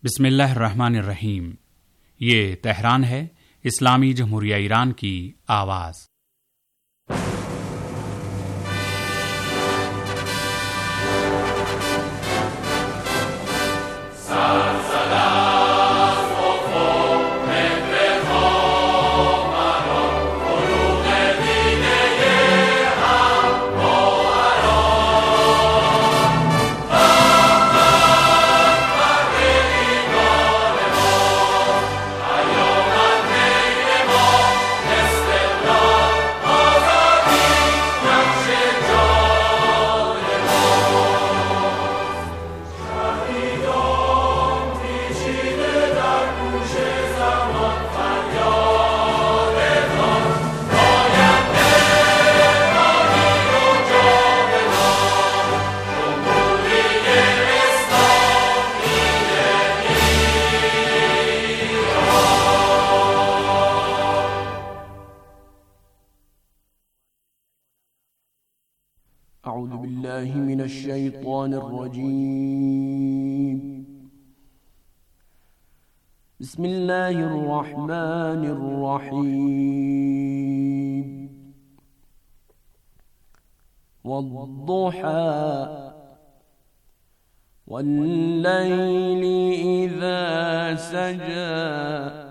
बिस्मिल्लाहिर्रहमानिर्रहीम। ये तेहरान है, इस्लामी जमहूरिया ईरान की आवाज़। أعوذ بالله من الشيطان الرجيم. بسم الله الرحمن الرحيم. والضحى والليل إذا سجى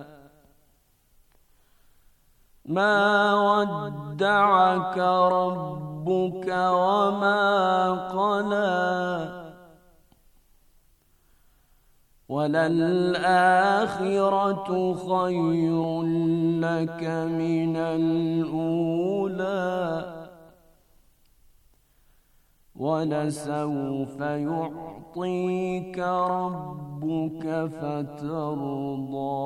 ما ودعك ربك وما قلى وللآخرة خير لك من الأولى ولسوف يعطيك ربك فترضى.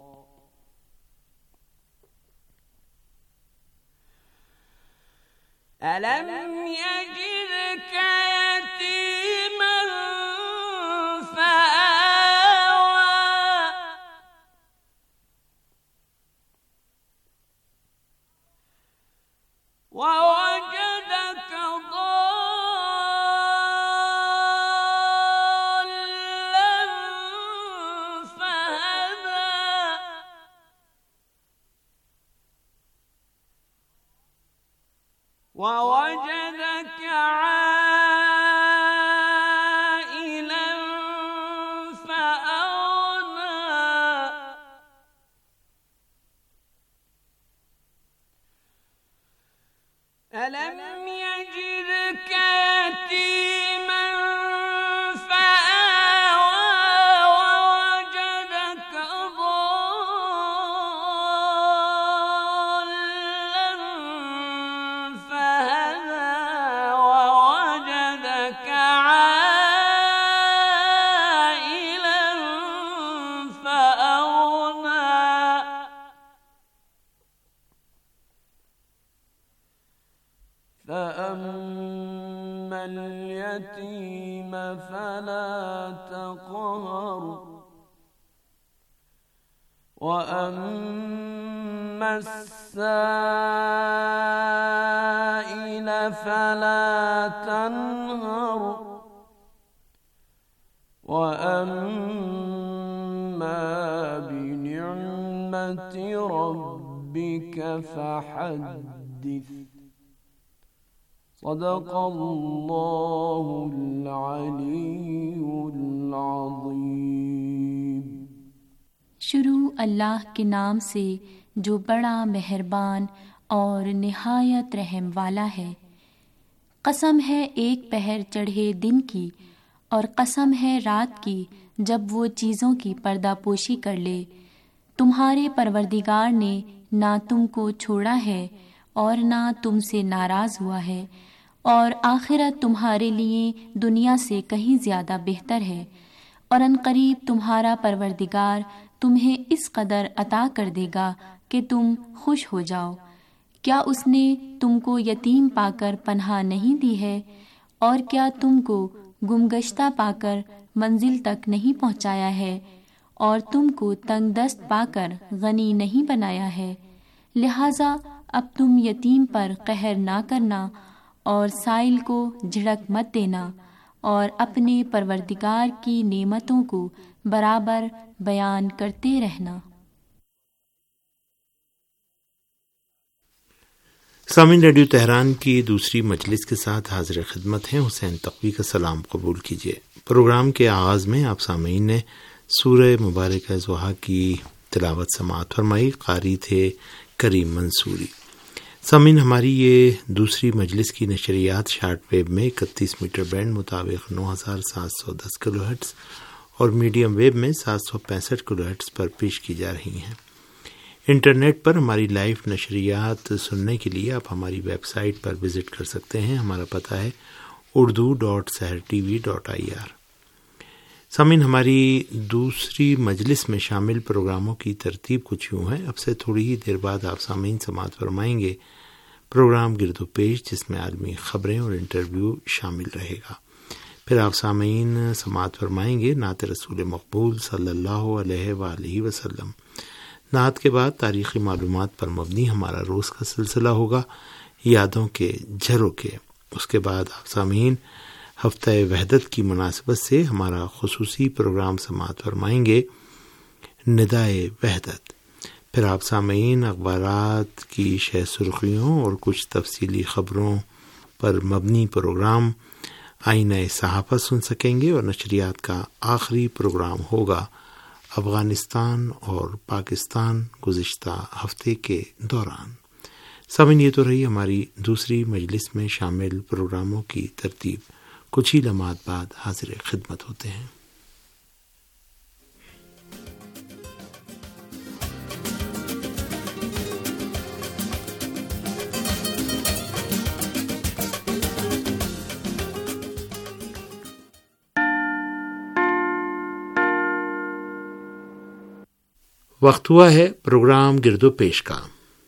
ألم يجدك يتيما فآوى ووجدك ضالا فهدى ووجدك عائلا فأغنى ألم يجدك يتيما فآوى ووجدك ضالا فهدى ووجدك عائلا فأغنى فأما اليتيم فلا تقهر وأما السائل فلا تنهر وأما بنعمة ربك فحدث. صدق الله العلي العظيم. शुरू अल्लाह के नाम से जो बड़ा मेहरबान और निहायत रहम वाला है। कसम है एक पहर चढ़े दिन की और कसम है रात की जब वो चीज़ों की पर्दापोशी कर ले। तुम्हारे परवरदिगार ने ना तुमको छोड़ा है और ना तुमसे नाराज़ हुआ है, और आखिरत तुम्हारे लिए दुनिया से कहीं ज़्यादा बेहतर है। और अनकरीब तुम्हारा परवरदिगार तुम्हें इस कदर अता कर देगा कि तुम खुश हो जाओ। क्या उसने तुमको यतीम पाकर पनाह नहीं दी है, और क्या तुमको गुमगश्ता पाकर मंजिल तक नहीं पहुँचाया है, और तुमको तंगदस्त पाकर गनी नहीं बनाया है। लिहाजा अब तुम यतीम पर कहर ना करना और साइल को झिड़क मत देना, اور اپنے پروردگار کی نعمتوں کو برابر بیان کرتے رہنا۔ سامعین، ریڈیو تہران کی دوسری مجلس کے ساتھ حاضر خدمت ہیں حسین تقوی کا سلام قبول کیجیے۔ پروگرام کے آغاز میں آپ سامعین نے سورہ مبارکہ ضحیٰ کی تلاوت سماعت فرمائی۔ قاری تھے کریم منصوری۔ سامعین، ہماری یہ دوسری مجلس کی نشریات شارٹ ویو میں 31 میٹر بینڈ مطابق 9710 کلو ہرٹز اور میڈیم ویو میں 765 کلو ہرٹز پر پیش کی جا رہی ہیں۔ انٹرنیٹ پر ہماری لائیو نشریات سننے کے لیے آپ ہماری ویب سائٹ پر وزٹ کر سکتے ہیں۔ ہمارا پتہ ہے urdu.sehrtv.ir۔ سامعین، ہماری دوسری مجلس میں شامل پروگراموں کی ترتیب کچھ یوں ہے۔ اب سے تھوڑی ہی دیر بعد آپ سامعین سماعت فرمائیں گے پروگرام گرد و پیش، جس میں عالمی خبریں اور انٹرویو شامل رہے گا۔ پھر آپ سامعین سماعت فرمائیں گے نعت رسول مقبول صلی اللہ علیہ وآلہ وسلم۔ نعت کے بعد تاریخی معلومات پر مبنی ہمارا روز کا سلسلہ ہوگا یادوں کے جھروکے۔ اس کے بعد آپ سامعین ہفتہ وحدت کی مناسبت سے ہمارا خصوصی پروگرام سماعت فرمائیں گے ندائے وحدت۔ پھر آپ سامعین اخبارات کی شہ سرخیوں اور کچھ تفصیلی خبروں پر مبنی پروگرام آئینہ صحافت سن سکیں گے، اور نشریات کا آخری پروگرام ہوگا افغانستان اور پاکستان گزشتہ ہفتے کے دوران۔ سامعین، یہ تو رہی ہماری دوسری مجلس میں شامل پروگراموں کی ترتیب۔ کچھ ہی لمحات بعد حاضر خدمت ہوتے ہیں۔ وقت ہوا ہے پروگرام گرد و پیش کا۔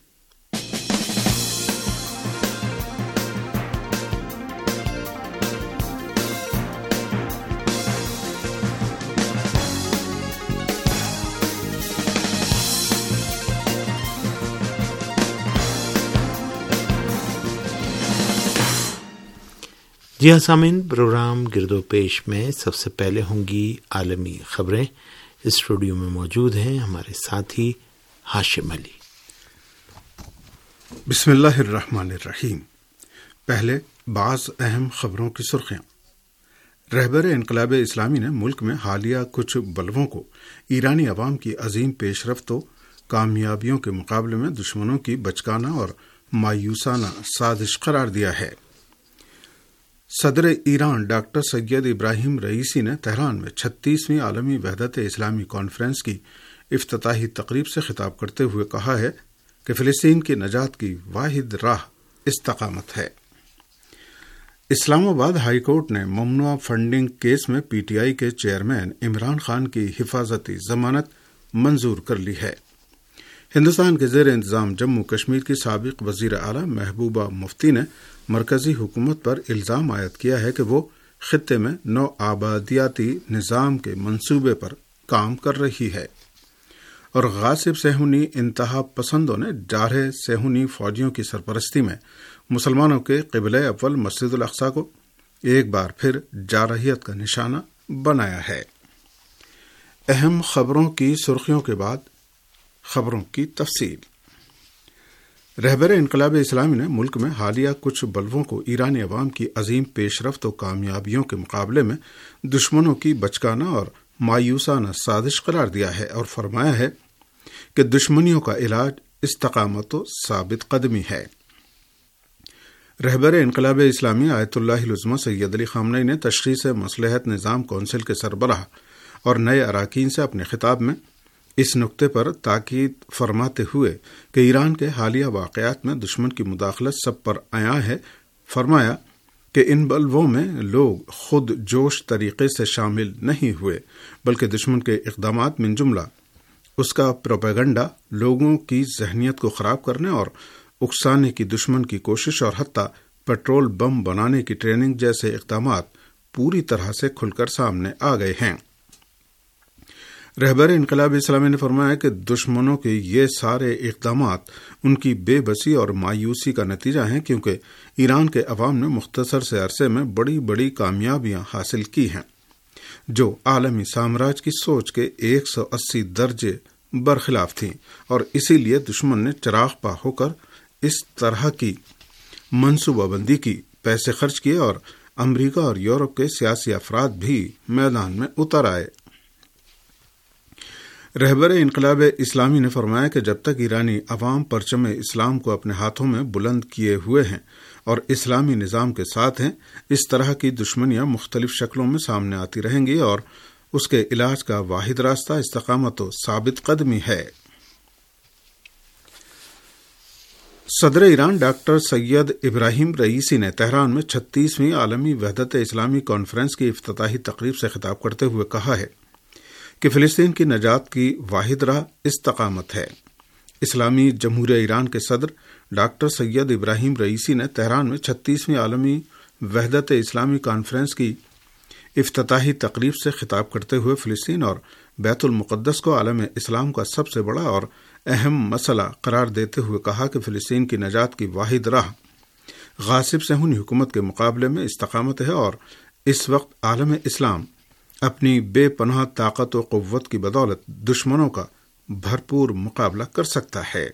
جی ہاں سامعین، پروگرام گرد و پیش میں سب سے پہلے ہوں گی عالمی خبریں۔ اسٹوڈیو میں موجود ہیں ہمارے ساتھی ہاشم علی۔ بسم اللہ الرحمن الرحیم۔ پہلے بعض اہم خبروں کی سرخیاں۔ رہبر انقلاب اسلامی نے ملک میں حالیہ کچھ بلووں کو ایرانی عوام کی عظیم پیش رفت و کامیابیوں کے مقابلے میں دشمنوں کی بچکانہ اور مایوسانہ سازش قرار دیا ہے۔ صدر Iran doctor Syed Ebrahim Raisi نے تہران میں 36ویں عالمی وحدت اسلامی کانفرنس کی افتتاحی تقریب سے خطاب کرتے ہوئے کہا ہے کہ فلسطین کی نجات کی واحد راہ استقامت ہے۔ اسلام آباد ہائی کورٹ نے ممنوعہ فنڈنگ کیس میں پی ٹی آئی کے چیئرمین عمران خان کی حفاظتی ضمانت منظور کر لی ہے۔ ہندوستان کے زیر انتظام جموں کشمیر کی سابق وزیر اعلیٰ محبوبہ مفتی نے مرکزی حکومت پر الزام عائد کیا ہے کہ وہ خطے میں نو آبادیاتی نظام کے منصوبے پر کام کر رہی ہے، اور غاصب صہیونی انتہا پسندوں نے جارح صہیونی فوجیوں کی سرپرستی میں مسلمانوں کے قبلہ اول مسجد الاقصی کو ایک بار پھر جارحیت کا نشانہ بنایا ہے۔ اہم خبروں کی سرخیوں کے بعد خبروں کی تفصیل۔ رہبر انقلاب اسلامی نے ملک میں حالیہ کچھ بلووں کو ایرانی عوام کی عظیم پیش رفت و کامیابیوں کے مقابلے میں دشمنوں کی بچکانہ اور مایوسانہ سازش قرار دیا ہے، اور فرمایا ہے کہ دشمنیوں کا علاج استقامت و ثابت قدمی ہے۔ رہبر انقلاب اسلامی آیت اللہ العظمی سید علی خامنئی نے تشخیص مصلحت نظام کونسل کے سربراہ اور نئے اراکین سے اپنے خطاب میں اس نقطے پر تاکید فرماتے ہوئے کہ ایران کے حالیہ واقعات میں دشمن کی مداخلت سب پر عیاں ہے، فرمایا کہ ان بلووں میں لوگ خود جوش طریقے سے شامل نہیں ہوئے، بلکہ دشمن کے اقدامات من جملہ اس کا پروپیگنڈا، لوگوں کی ذہنیت کو خراب کرنے اور اکسانے کی دشمن کی کوشش، اور حتیٰ پیٹرول بم بنانے کی ٹریننگ جیسے اقدامات پوری طرح سے کھل کر سامنے آ گئے ہیں۔ رہبر انقلاب اسلامی نے فرمایا کہ دشمنوں کے یہ سارے اقدامات ان کی بے بسی اور مایوسی کا نتیجہ ہیں، کیونکہ ایران کے عوام نے مختصر سے عرصے میں بڑی بڑی کامیابیاں حاصل کی ہیں جو عالمی سامراج کی سوچ کے 180 درجے برخلاف تھیں، اور اسی لیے دشمن نے چراغ پا ہو کر اس طرح کی منصوبہ بندی کی، پیسے خرچ کیے اور امریکہ اور یورپ کے سیاسی افراد بھی میدان میں اتر آئے۔ رہبر انقلاب اسلامی نے فرمایا کہ جب تک ایرانی عوام پرچم اسلام کو اپنے ہاتھوں میں بلند کیے ہوئے ہیں اور اسلامی نظام کے ساتھ ہیں، اس طرح کی دشمنیاں مختلف شکلوں میں سامنے آتی رہیں گی، اور اس کے علاج کا واحد راستہ استقامت و ثابت قدمی ہے۔ صدر Iran doctor Syed Ebrahim Raisi نے تہران میں 36ویں عالمی وحدت اسلامی کانفرنس کی افتتاحی تقریب سے خطاب کرتے ہوئے کہا ہے کہ فلسطین کی نجات کی واحد راہ استقامت ہے۔ اسلامی جمہوریہ ایران کے صدر ڈاکٹر سید ابراہیم رئیسی نے تہران میں 36ویں عالمی وحدت اسلامی کانفرنس کی افتتاحی تقریب سے خطاب کرتے ہوئے فلسطین اور بیت المقدس کو عالم اسلام کا سب سے بڑا اور اہم مسئلہ قرار دیتے ہوئے کہا کہ فلسطین کی نجات کی واحد راہ غاصب صہیونی حکومت کے مقابلے میں استقامت ہے، اور اس وقت عالم اسلام اپنی بے پناہ طاقت و قوت کی بدولت دشمنوں کا بھرپور مقابلہ کر سکتا ہے۔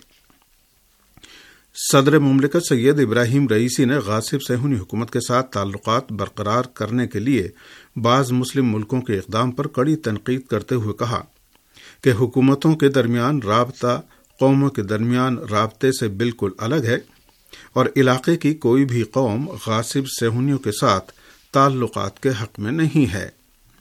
صدر مملکت سید ابراہیم رئیسی نے غاصب صہیونی حکومت کے ساتھ تعلقات برقرار کرنے کے لیے بعض مسلم ملکوں کے اقدام پر کڑی تنقید کرتے ہوئے کہا کہ حکومتوں کے درمیان رابطہ قوموں کے درمیان رابطے سے بالکل الگ ہے، اور علاقے کی کوئی بھی قوم غاصب صہیونیوں کے ساتھ تعلقات کے حق میں نہیں ہے۔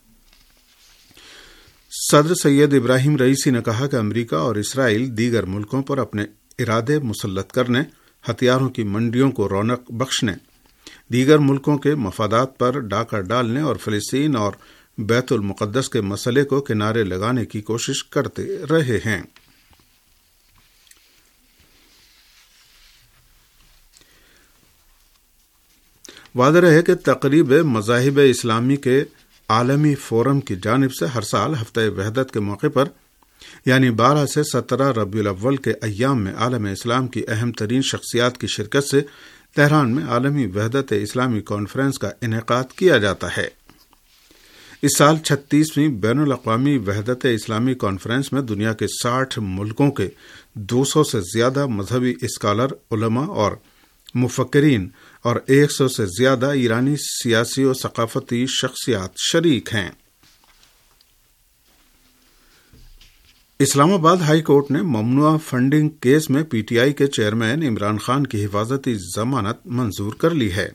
صدر سید ابراہیم رئیسی نے کہا کہ امریکہ اور اسرائیل دیگر ملکوں پر اپنے ارادے مسلط کرنے، ہتھیاروں کی منڈیوں کو رونق بخشنے، دیگر ملکوں کے مفادات پر ڈاکہ ڈالنے اور فلسطین اور بیت المقدس کے مسئلے کو کنارے لگانے کی کوشش کرتے رہے ہیں۔ واضح ہے کہ تقریب مذاہب اسلامی کے عالمی فورم کی جانب سے ہر سال ہفتہ وحدت کے موقع پر یعنی 12 سے 17 ربیع الاول کے ایام میں عالم اسلام کی اہم ترین شخصیات کی شرکت سے تہران میں عالمی وحدت اسلامی کانفرنس کا انعقاد کیا جاتا ہے۔ اس سال 36ویں بین الاقوامی وحدت اسلامی کانفرنس میں دنیا کے 60 ملکوں کے 200 سے زیادہ مذہبی اسکالر، علماء اور مفکرین اور 100 سے زیادہ ایرانی سیاسی و ثقافتی شخصیات شریک ہیں۔ اسلام آباد ہائی کورٹ نے ممنوعہ فنڈنگ کیس میں پی ٹی آئی کے چیئرمین عمران خان کی حفاظتی ضمانت منظور کر لی ہے۔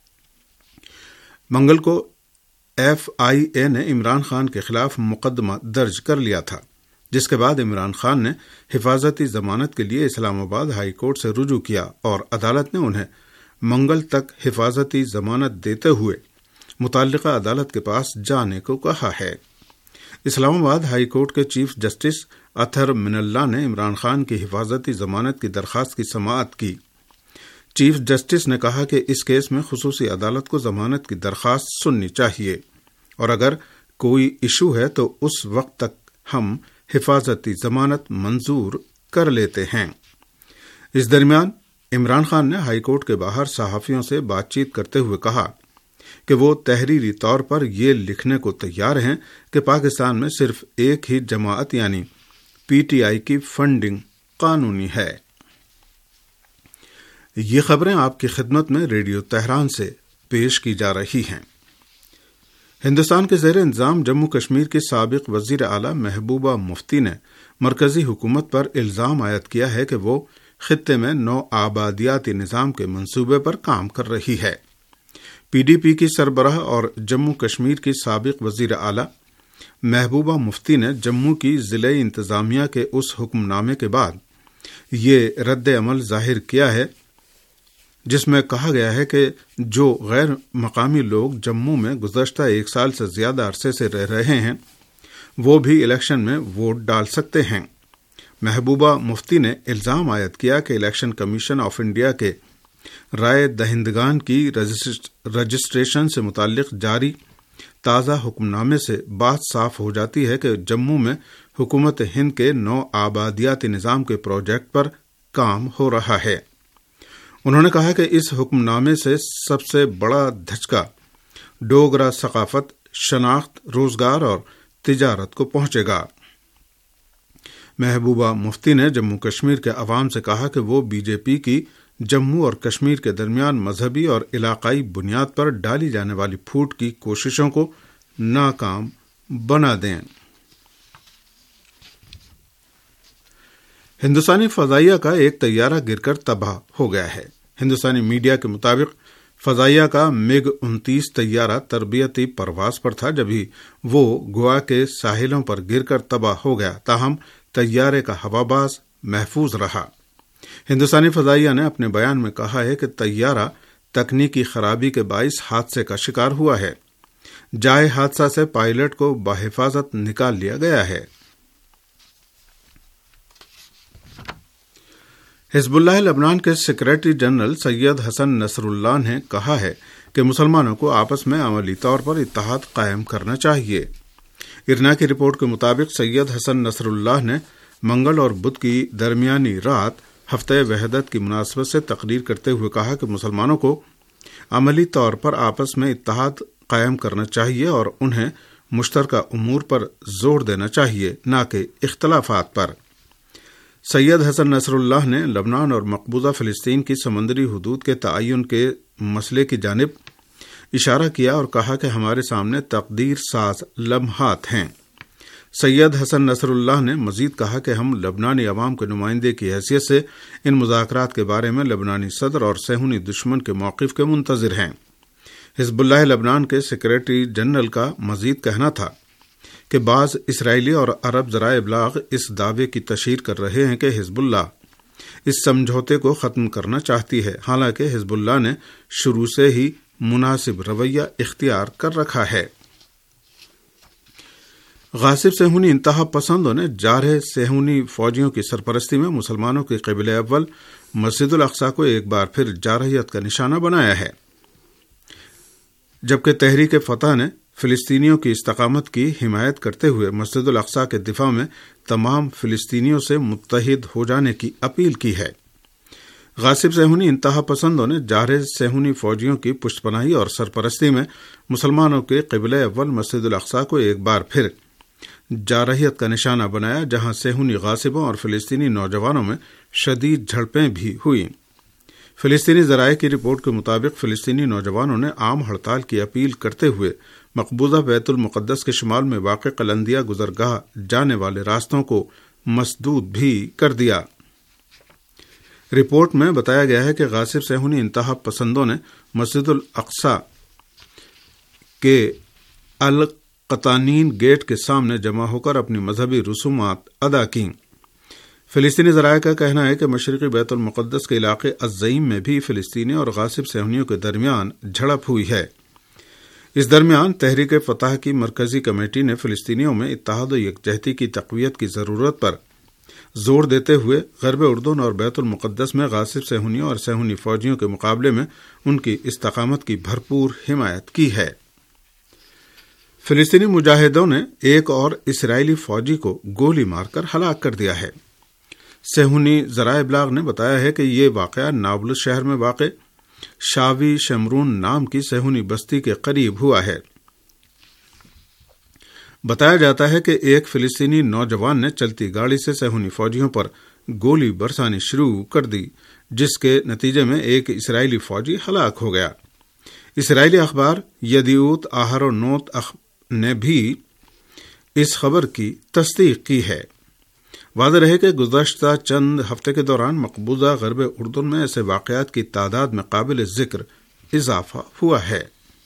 منگل کو ایف آئی اے نے عمران خان کے خلاف مقدمہ درج کر لیا تھا، جس کے بعد عمران خان نے حفاظتی ضمانت کے لیے اسلام آباد ہائی کورٹ سے رجوع کیا، اور عدالت نے انہیں منگل تک حفاظتی ضمانت دیتے ہوئے متعلقہ عدالت کے پاس جانے کو کہا ہے۔ اسلام آباد ہائی کورٹ کے chief justice Athar Minallah نے عمران خان کی حفاظتی ضمانت کی درخواست کی سماعت کی۔ چیف جسٹس نے کہا کہ اس کیس میں خصوصی عدالت کو ضمانت کی درخواست سننی چاہیے، اور اگر کوئی ایشو ہے تو اس وقت تک ہم حفاظتی ضمانت منظور کر لیتے ہیں۔ اس درمیان عمران خان نے ہائی کورٹ کے باہر صحافیوں سے بات چیت کرتے ہوئے کہا کہ وہ تحریری طور پر یہ لکھنے کو تیار ہیں کہ پاکستان میں صرف ایک ہی جماعت یعنی پی ٹی آئی کی فنڈنگ قانونی ہے۔ یہ خبریں آپ کی خدمت میں ریڈیو تہران سے پیش کی جا رہی ہیں۔ ہندوستان کے زیر انتظام جموں کشمیر کی سابق وزیر اعلی محبوبہ مفتی نے مرکزی حکومت پر الزام عائد کیا ہے کہ وہ خطے میں نو آبادیاتی نظام کے منصوبے پر کام کر رہی ہے۔ پی ڈی پی کی سربراہ اور جموں کشمیر کی سابق وزیر اعلی محبوبہ مفتی نے جموں کی ضلعی انتظامیہ کے اس حکم نامے کے بعد یہ رد عمل ظاہر کیا ہے جس میں کہا گیا ہے کہ جو غیر مقامی لوگ جموں میں گزشتہ 1 سال سے زیادہ عرصے سے رہ رہے ہیں وہ بھی الیکشن میں ووٹ ڈال سکتے ہیں۔ محبوبہ مفتی نے الزام عائد کیا کہ الیکشن کمیشن آف انڈیا کے رائے دہندگان کی رجسٹریشن سے متعلق جاری تازہ حکم نامے سے بات صاف ہو جاتی ہے کہ جموں میں حکومت ہند کے نو آبادیاتی نظام کے پروجیکٹ پر کام ہو رہا ہے۔ انہوں نے کہا کہ اس حکم نامے سے سب سے بڑا دھچکا ڈوگرا ثقافت، شناخت، روزگار اور تجارت کو پہنچے گا۔ محبوبہ مفتی نے جموں کشمیر کے عوام سے کہا کہ وہ بی جے پی کی جموں اور کشمیر کے درمیان مذہبی اور علاقائی بنیاد پر ڈالی جانے والی پھوٹ کی کوششوں کو ناکام بنا دیں۔ ہندوستانی فضائیہ کا ایک طیارہ گر کر تباہ ہو گیا ہے۔ ہندوستانی میڈیا کے مطابق فضائیہ کا MiG 29 طیارہ تربیتی پرواز پر تھا جبھی وہ گوا کے ساحلوں پر گر کر تباہ ہو گیا، تاہم طیارے کا ہواباز محفوظ رہا۔ ہندوستانی فضائیہ نے اپنے بیان میں کہا ہے کہ طیارہ تکنیکی خرابی کے باعث حادثے کا شکار ہوا ہے۔ جائے حادثہ سے پائلٹ کو بحفاظت نکال لیا گیا ہے۔ حزب اللہ لبنان کے سیکریٹری جنرل سید حسن نصر اللہ نے کہا ہے کہ مسلمانوں کو آپس میں عملی طور پر اتحاد قائم کرنا چاہیے۔ ارنا کی رپورٹ کے مطابق سید حسن نصر اللہ نے منگل اور بدھ کی درمیانی رات ہفتہ وحدت کی مناسبت سے تقریر کرتے ہوئے کہا کہ مسلمانوں کو عملی طور پر آپس میں اتحاد قائم کرنا چاہیے اور انہیں مشترکہ امور پر زور دینا چاہیے، نہ کہ اختلافات پر۔ سید حسن نصر اللہ نے لبنان اور مقبوضہ فلسطین کی سمندری حدود کے تعین کے مسئلے کی جانب اشارہ کیا اور کہا کہ ہمارے سامنے تقدیر ساز لمحات ہیں۔ سید حسن نصر اللہ نے مزید کہا کہ ہم لبنانی عوام کے نمائندے کی حیثیت سے ان مذاکرات کے بارے میں لبنانی صدر اور صہیونی دشمن کے موقف کے منتظر ہیں۔ حزب اللہ لبنان کے سیکریٹری جنرل کا مزید کہنا تھا کہ بعض اسرائیلی اور عرب ذرائع ابلاغ اس دعوے کی تشہیر کر رہے ہیں کہ حزب اللہ اس سمجھوتے کو ختم کرنا چاہتی ہے، حالانکہ حزب اللہ نے شروع سے ہی مناسب رویہ اختیار کر رکھا ہے۔ غاصب صہیونی انتہا پسندوں نے جارح صہیونی فوجیوں کی سرپرستی میں مسلمانوں کے قبلہ اول مسجد الاقصی کو ایک بار پھر جارحیت کا نشانہ بنایا ہے، جبکہ تحریک فتح نے فلسطینیوں کی استقامت کی حمایت کرتے ہوئے مسجد الاقصی کے دفاع میں تمام فلسطینیوں سے متحد ہو جانے کی اپیل کی ہے۔ غاصب صہیونی انتہا پسندوں نے جارح صہیونی فوجیوں کی پشت پناہی اور سرپرستی میں مسلمانوں کے قبلہ اول مسجد الاقصی کو ایک بار پھر جارحیت کا نشانہ بنایا، جہاں صہیونی غاصبوں اور فلسطینی نوجوانوں میں شدید جھڑپیں بھی ہوئیں۔ فلسطینی ذرائع کی رپورٹ کے مطابق فلسطینی نوجوانوں نے عام ہڑتال کی اپیل کرتے ہوئے مقبوضہ بیت المقدس کے شمال میں واقع قلندیہ گزرگاہ جانے والے راستوں کو مسدود بھی کر دیا۔ رپورٹ میں بتایا گیا ہے کہ غاصب صہیونی انتہا پسندوں نے مسجد الاقصی کے القطانین گیٹ کے سامنے جمع ہو کر اپنی مذہبی رسومات ادا کیں۔ فلسطینی ذرائع کا کہنا ہے کہ مشرقی بیت المقدس کے علاقے الزعیم میں بھی فلسطینی اور غاصب صہیونیوں کے درمیان جھڑپ ہوئی ہے۔ اس درمیان تحریک فتح کی مرکزی کمیٹی نے فلسطینیوں میں اتحاد و یکجہتی کی تقویت کی ضرورت پر زور دیتے ہوئے غرب اردن اور بیت المقدس میں غاصب صہیونیوں اور صہیونی فوجیوں کے مقابلے میں ان کی استقامت کی بھرپور حمایت کی ہے۔ فلسطینی مجاہدوں نے ایک اور اسرائیلی فوجی کو گولی مار کر ہلاک کر دیا ہے۔ صہیونی ذرائع ابلاغ نے بتایا ہے کہ یہ واقعہ نابلس شہر میں واقع شاوی شمرون نام کی صہیونی بستی کے قریب ہوا ہے۔ بتایا جاتا ہے کہ ایک فلسطینی نوجوان نے چلتی گاڑی سے صہیونی فوجیوں پر گولی برسانی شروع کر دی، جس کے نتیجے میں ایک اسرائیلی فوجی ہلاک ہو گیا۔ اسرائیلی اخبار یدیوت آہرونوت نے بھی اس خبر کی تصدیق کی ہے۔ واضح رہے کہ گزشتہ چند ہفتے کے دوران مقبوضہ غرب اردن میں ایسے واقعات کی تعداد میں قابل ذکر اضافہ ہوا ہے۔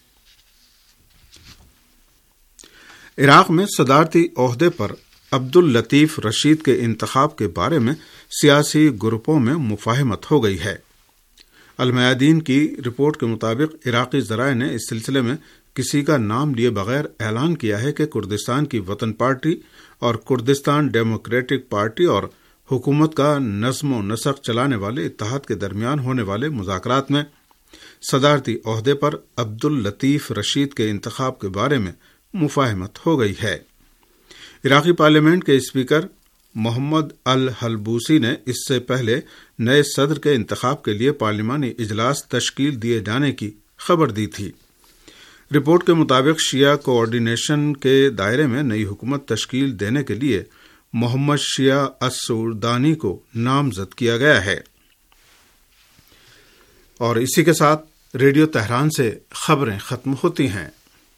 عراق میں صدارتی عہدے پر عبداللطیف رشید کے انتخاب کے بارے میں سیاسی گروپوں میں مفاہمت ہو گئی ہے۔ المیادین کی رپورٹ کے مطابق عراقی ذرائع نے اس سلسلے میں کسی کا نام لیے بغیر اعلان کیا ہے کہ کردستان کی وطن پارٹی اور کردستان ڈیموکریٹک پارٹی اور حکومت کا نظم و نسق چلانے والے اتحاد کے درمیان ہونے والے مذاکرات میں صدارتی عہدے پر عبداللطیف رشید کے انتخاب کے بارے میں مفاہمت ہو گئی ہے۔ عراقی پارلیمنٹ کے اسپیکر محمد الحلبوسی نے اس سے پہلے نئے صدر کے انتخاب کے لیے پارلیمانی اجلاس تشکیل دیے جانے کی خبر دی تھی۔ رپورٹ کے مطابق شیعہ کوآرڈینیشن کے دائرے میں نئی حکومت تشکیل دینے کے لیے محمد شیعہ السعودانی کو نامزد کیا گیا ہے۔ اور اسی کے ساتھ ریڈیو تہران سے خبریں ختم ہوتی ہیں۔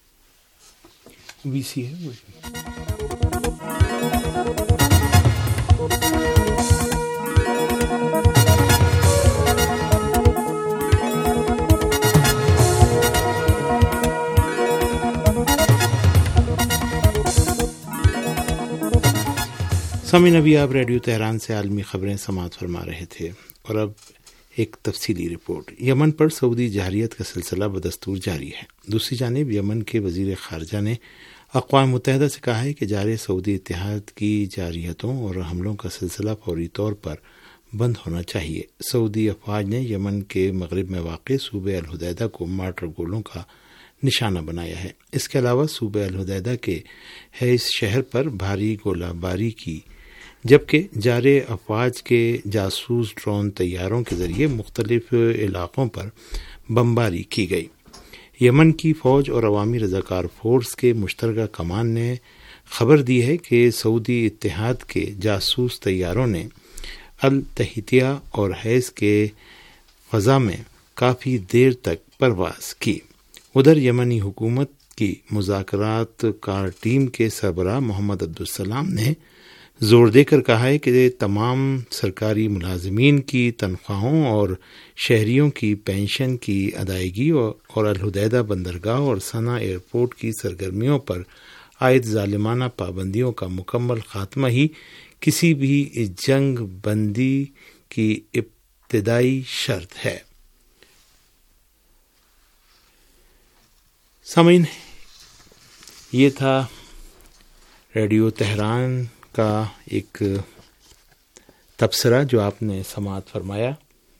سامعین، ابھی آپ ریڈیو تہران سے عالمی خبریں سماعت فرما رہے تھے، اور اب ایک تفصیلی رپورٹ۔ یمن پر سعودی جارحیت کا سلسلہ بدستور جاری ہے۔ دوسری جانب یمن کے وزیر خارجہ نے اقوام متحدہ سے کہا ہے کہ جاری سعودی اتحاد کی جارحیتوں اور حملوں کا سلسلہ فوری طور پر بند ہونا چاہیے۔ سعودی افواج نے یمن کے مغرب میں واقع صوبہ الحدیدہ کو مارٹر گولوں کا نشانہ بنایا ہے۔ اس کے علاوہ صوبہ الحدیدہ کے حیث شہر پر بھاری گولہ باری کی، جبکہ جارے افواج کے جاسوس ڈرون طیاروں کے ذریعے مختلف علاقوں پر بمباری کی گئی۔ یمن کی فوج اور عوامی رضاکار فورس کے مشترکہ کمان نے خبر دی ہے کہ سعودی اتحاد کے جاسوس طیاروں نے التحیتیہ اور حیث کے فضا میں کافی دیر تک پرواز کی۔ ادھر یمنی حکومت کی مذاکرات کار ٹیم کے سربراہ محمد عبدالسلام نے زور دے کر کہا ہے کہ تمام سرکاری ملازمین کی تنخواہوں اور شہریوں کی پینشن کی ادائیگی اور الحدیدہ بندرگاہ اور صنعا ایئرپورٹ کی سرگرمیوں پر عائد ظالمانہ پابندیوں کا مکمل خاتمہ ہی کسی بھی جنگ بندی کی ابتدائی شرط ہے۔ سامعین، یہ تھا ریڈیو تہران کا ایک تبصرہ جو آپ نے سماعت فرمایا،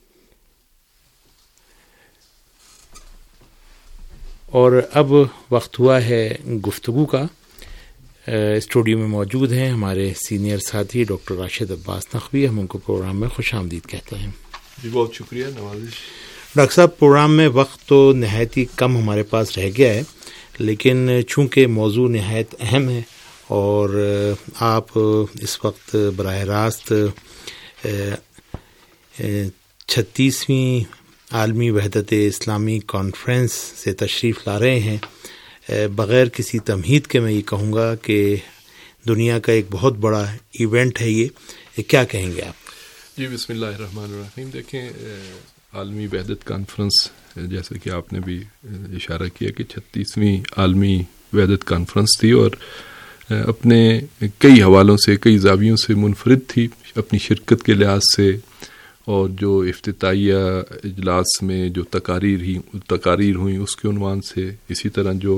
اور اب وقت ہوا ہے گفتگو کا۔ اسٹوڈیو میں موجود ہیں ہمارے سینئر ساتھی ڈاکٹر راشد عباس نقوی، ہم ان کو پروگرام میں خوش آمدید کہتے ہیں۔ جی بہت شکریہ، نوازش۔ ڈاکٹر صاحب، پروگرام میں وقت تو نہایت ہی کم ہمارے پاس رہ گیا ہے، لیکن چونکہ موضوع نہایت اہم ہے اور آپ اس وقت براہ راست 36ویں عالمی وحدت اسلامی کانفرنس سے تشریف لا رہے ہیں، بغیر کسی تمہید کے میں یہ کہوں گا کہ دنیا کا ایک بہت بڑا ایونٹ ہے یہ کیا کہیں گے آپ؟ جی بسم اللہ الرحمن الرحیم۔ دیکھیں، عالمی وحدت کانفرنس جیسا کہ آپ نے بھی اشارہ کیا کہ 36ویں عالمی وحدت کانفرنس تھی، اور اپنے کئی حوالوں سے، کئی زاویوں سے منفرد تھی اپنی شرکت کے لحاظ سے، اور جو افتتاحیہ اجلاس میں جو تقاریر ہوئیں اس کے عنوان سے، اسی طرح جو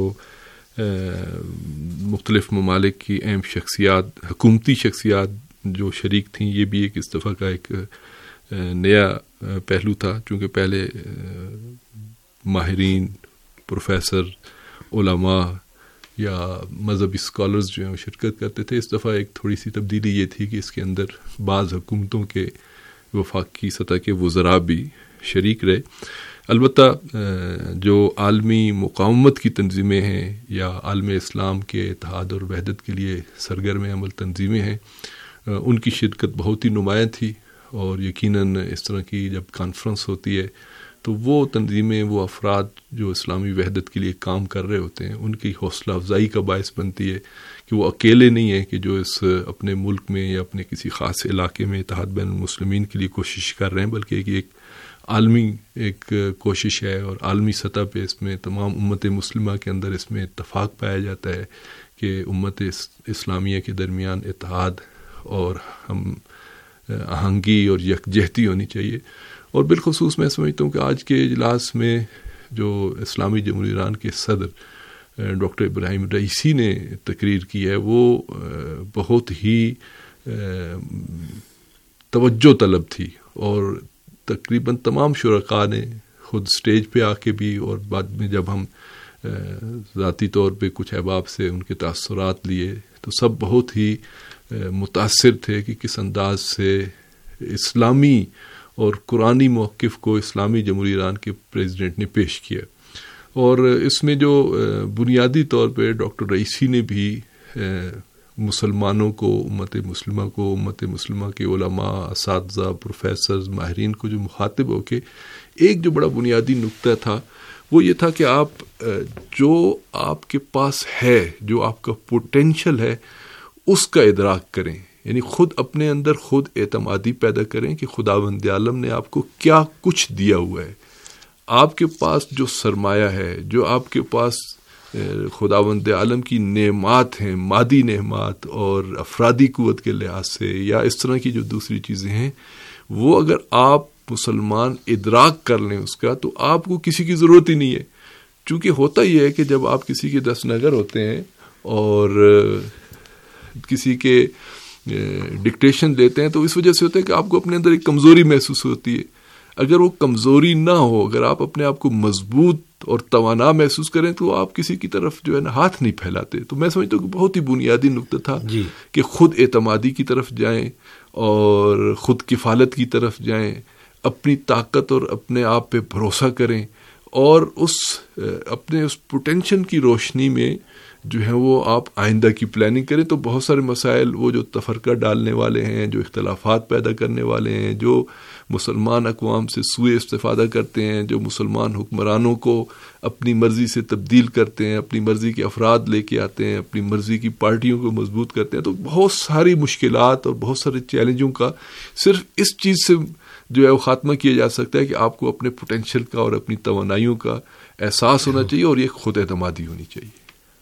مختلف ممالک کی اہم شخصیات، حکومتی شخصیات جو شریک تھیں، یہ بھی ایک اس دفعہ کا ایک نیا پہلو تھا، چونکہ پہلے ماہرین، پروفیسر، علماء یا مذہبی اسکالرز جو ہیں وہ شرکت کرتے تھے۔ اس دفعہ ایک تھوڑی سی تبدیلی یہ تھی کہ اس کے اندر بعض حکومتوں کے وفاقی سطح کے وزراء بھی شریک رہے۔ البتہ جو عالمی مقاومت کی تنظیمیں ہیں یا عالم اسلام کے اتحاد اور وحدت کے لیے سرگرم عمل تنظیمیں ہیں، ان کی شرکت بہت ہی نمایاں تھی، اور یقیناً اس طرح کی جب کانفرنس ہوتی ہے تو وہ تنظیمیں، وہ افراد جو اسلامی وحدت کے لیے کام کر رہے ہوتے ہیں، ان کی حوصلہ افزائی کا باعث بنتی ہے کہ وہ اکیلے نہیں ہیں کہ جو اس اپنے ملک میں یا اپنے کسی خاص علاقے میں اتحاد بین المسلمین کے لیے کوشش کر رہے ہیں، بلکہ ایک عالمی ایک کوشش ہے، اور عالمی سطح پہ اس میں تمام امت مسلمہ کے اندر اس میں اتفاق پایا جاتا ہے کہ امت اسلامیہ کے درمیان اتحاد اور ہم آہنگی اور یکجہتی ہونی چاہیے۔ اور بالخصوص میں سمجھتا ہوں کہ آج کے اجلاس میں جو اسلامی جمہوریہ ایران کے صدر ڈاکٹر ابراہیم رئیسی نے تقریر کی ہے، وہ بہت ہی توجہ طلب تھی، اور تقریباً تمام شرکاء نے خود اسٹیج پہ آ کے بھی اور بعد میں جب ہم ذاتی طور پہ کچھ احباب سے ان کے تاثرات لیے تو سب بہت ہی متاثر تھے کہ کس انداز سے اسلامی اور قرآنی موقف کو اسلامی جمہوریہ ایران کے پریزیڈنٹ نے پیش کیا. اور اس میں جو بنیادی طور پہ ڈاکٹر رئیسی نے بھی مسلمانوں کو، امت مسلمہ کے علماء، اساتذہ، پروفیسرز، ماہرین کو جو مخاطب ہو کے ایک جو بڑا بنیادی نقطہ تھا وہ یہ تھا کہ آپ جو آپ کے پاس ہے، جو آپ کا پوٹینشل ہے، اس کا ادراک کریں. یعنی خود اپنے اندر خود اعتمادی پیدا کریں کہ خداوند عالم نے آپ کو کیا کچھ دیا ہوا ہے. آپ کے پاس جو سرمایہ ہے، جو آپ کے پاس خداوند عالم کی نعمات ہیں، مادی نعمات اور افرادی قوت کے لحاظ سے یا اس طرح کی جو دوسری چیزیں ہیں، وہ اگر آپ مسلمان ادراک کر لیں اس کا، تو آپ کو کسی کی ضرورت ہی نہیں ہے. چونکہ ہوتا یہ ہے کہ جب آپ کسی کے دست نگر ہوتے ہیں اور کسی کے ڈکٹیشن دیتے ہیں تو اس وجہ سے ہوتا ہے کہ آپ کو اپنے اندر ایک کمزوری محسوس ہوتی ہے. اگر وہ کمزوری نہ ہو، اگر آپ اپنے آپ کو مضبوط اور توانا محسوس کریں تو آپ کسی کی طرف جو ہے نا ہاتھ نہیں پھیلاتے. تو میں سمجھتا ہوں کہ بہت ہی بنیادی نقطہ تھا کہ خود اعتمادی کی طرف جائیں اور خود کفالت کی طرف جائیں، اپنی طاقت اور اپنے آپ پہ بھروسہ کریں اور اپنے اس پوٹینشل کی روشنی میں جو ہے وہ آپ آئندہ کی پلاننگ کریں. تو بہت سارے مسائل وہ جو تفرقہ ڈالنے والے ہیں، جو اختلافات پیدا کرنے والے ہیں، جو مسلمان اقوام سے سوء استفادہ کرتے ہیں، جو مسلمان حکمرانوں کو اپنی مرضی سے تبدیل کرتے ہیں، اپنی مرضی کے افراد لے کے آتے ہیں، اپنی مرضی کی پارٹیوں کو مضبوط کرتے ہیں، تو بہت ساری مشکلات اور بہت سارے چیلنجوں کا صرف اس چیز سے جو ہے وہ خاتمہ کیا جا سکتا ہے کہ آپ کو اپنے پوٹینشل کا اور اپنی توانائیوں کا احساس ہونا چاہیے اور یہ خود اعتمادی ہونی چاہیے.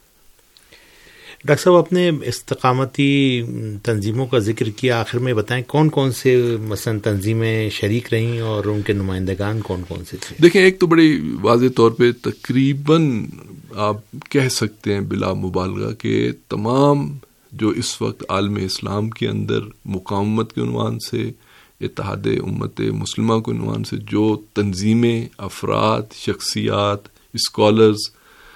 ڈاکٹر صاحب، اپنے استقامتی تنظیموں کا ذکر کیا، آخر میں بتائیں کون کون سے مثلا تنظیمیں شریک رہیں اور ان کے نمائندگان کون کون سے تھے؟ دیکھیں، ایک تو بڑی واضح طور پہ تقریباً آپ کہہ سکتے ہیں بلا مبالغہ کہ تمام جو اس وقت عالم اسلام کے اندر مقاومت کے عنوان سے، اتحاد امت مسلمہ کے عنوان سے جو تنظیمیں، افراد، شخصیات، اسکالرز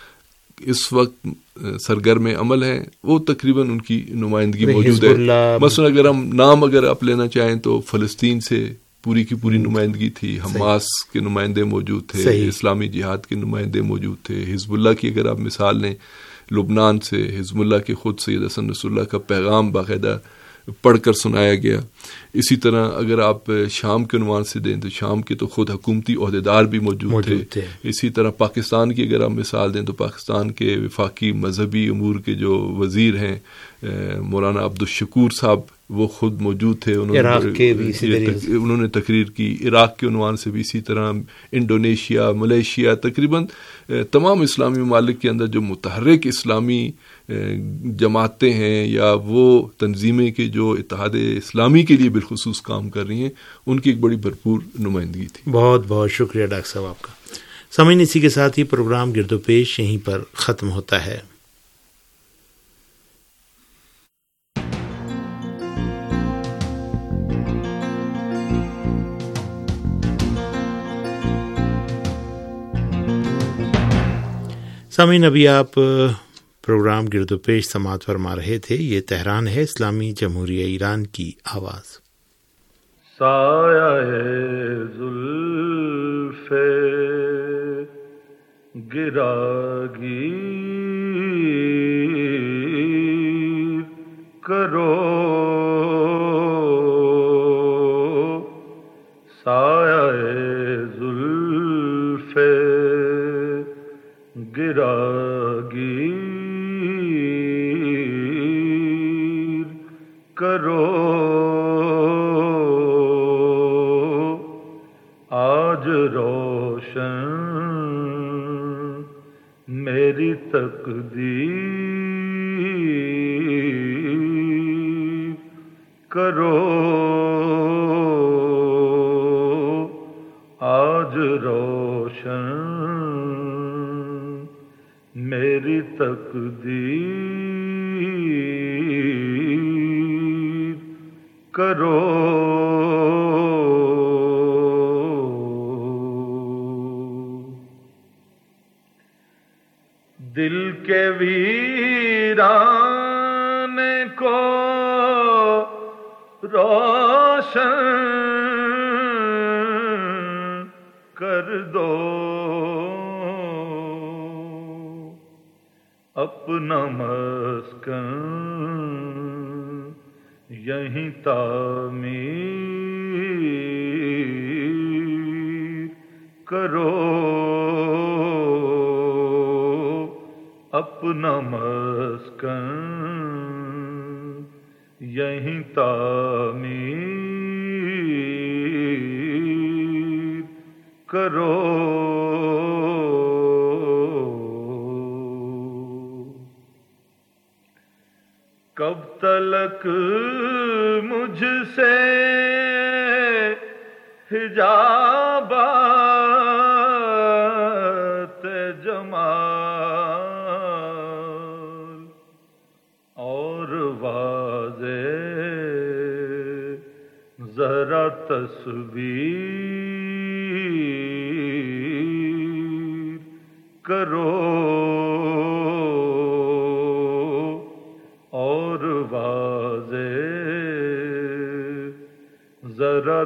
اس وقت سرگرم عمل ہیں، وہ تقریباً ان کی نمائندگی موجود ہے. مثلا اگر ہم نام آپ لینا چاہیں تو فلسطین سے پوری کی پوری نمائندگی تھی، حماس کے نمائندے موجود تھے، اسلامی جہاد کے نمائندے موجود تھے، حزب اللہ کی اگر آپ مثال لیں، لبنان سے حزب اللہ کے خود سید حسن نصر اللہ کا پیغام باقاعدہ پڑھ کر سنایا گیا. اسی طرح اگر آپ شام کے عنوان سے دیں تو شام کے تو خود حکومتی عہدیدار بھی موجود تھے. اسی طرح پاکستان کی اگر آپ مثال دیں تو پاکستان کے وفاقی مذہبی امور کے جو وزیر ہیں مولانا عبدالشکور صاحب، وہ خود موجود تھے. انہوں نے تقریر کی. عراق کے عنوان سے بھی اسی طرح، انڈونیشیا، ملیشیا، تقریباً تمام اسلامی ممالک کے اندر جو متحرک اسلامی جماعتیں ہیں یا وہ تنظیمیں کے جو اتحاد اسلامی کے لیے بالخصوص کام کر رہی ہیں، ان کی ایک بڑی بھرپور نمائندگی تھی. بہت بہت شکریہ ڈاکٹر صاحب آپ کا. سامعین، اسی کے ساتھ ہی پروگرام گرد و پیش یہیں پر ختم ہوتا ہے. سامعین، ابھی آپ پروگرام گرد و پیش سماعت فرما رہے تھے. یہ تہران ہے، اسلامی جمہوریہ ایران کی آواز. سایہ زلف گراگیر کرو، سایہ زلف گراگیر کرو، آج روشن میری تقدیر کرو، آج روشن میری تقدیر کرو. دل کے ویران کو روشن کر دو، اپنا مسکن یہیں تعمیر کرو، اپنا مسکن یہیں تعمیر کرو۔ کب تلک مجھ سے حجابات جمال اور واضح ذرا تصویر کرو، ذرا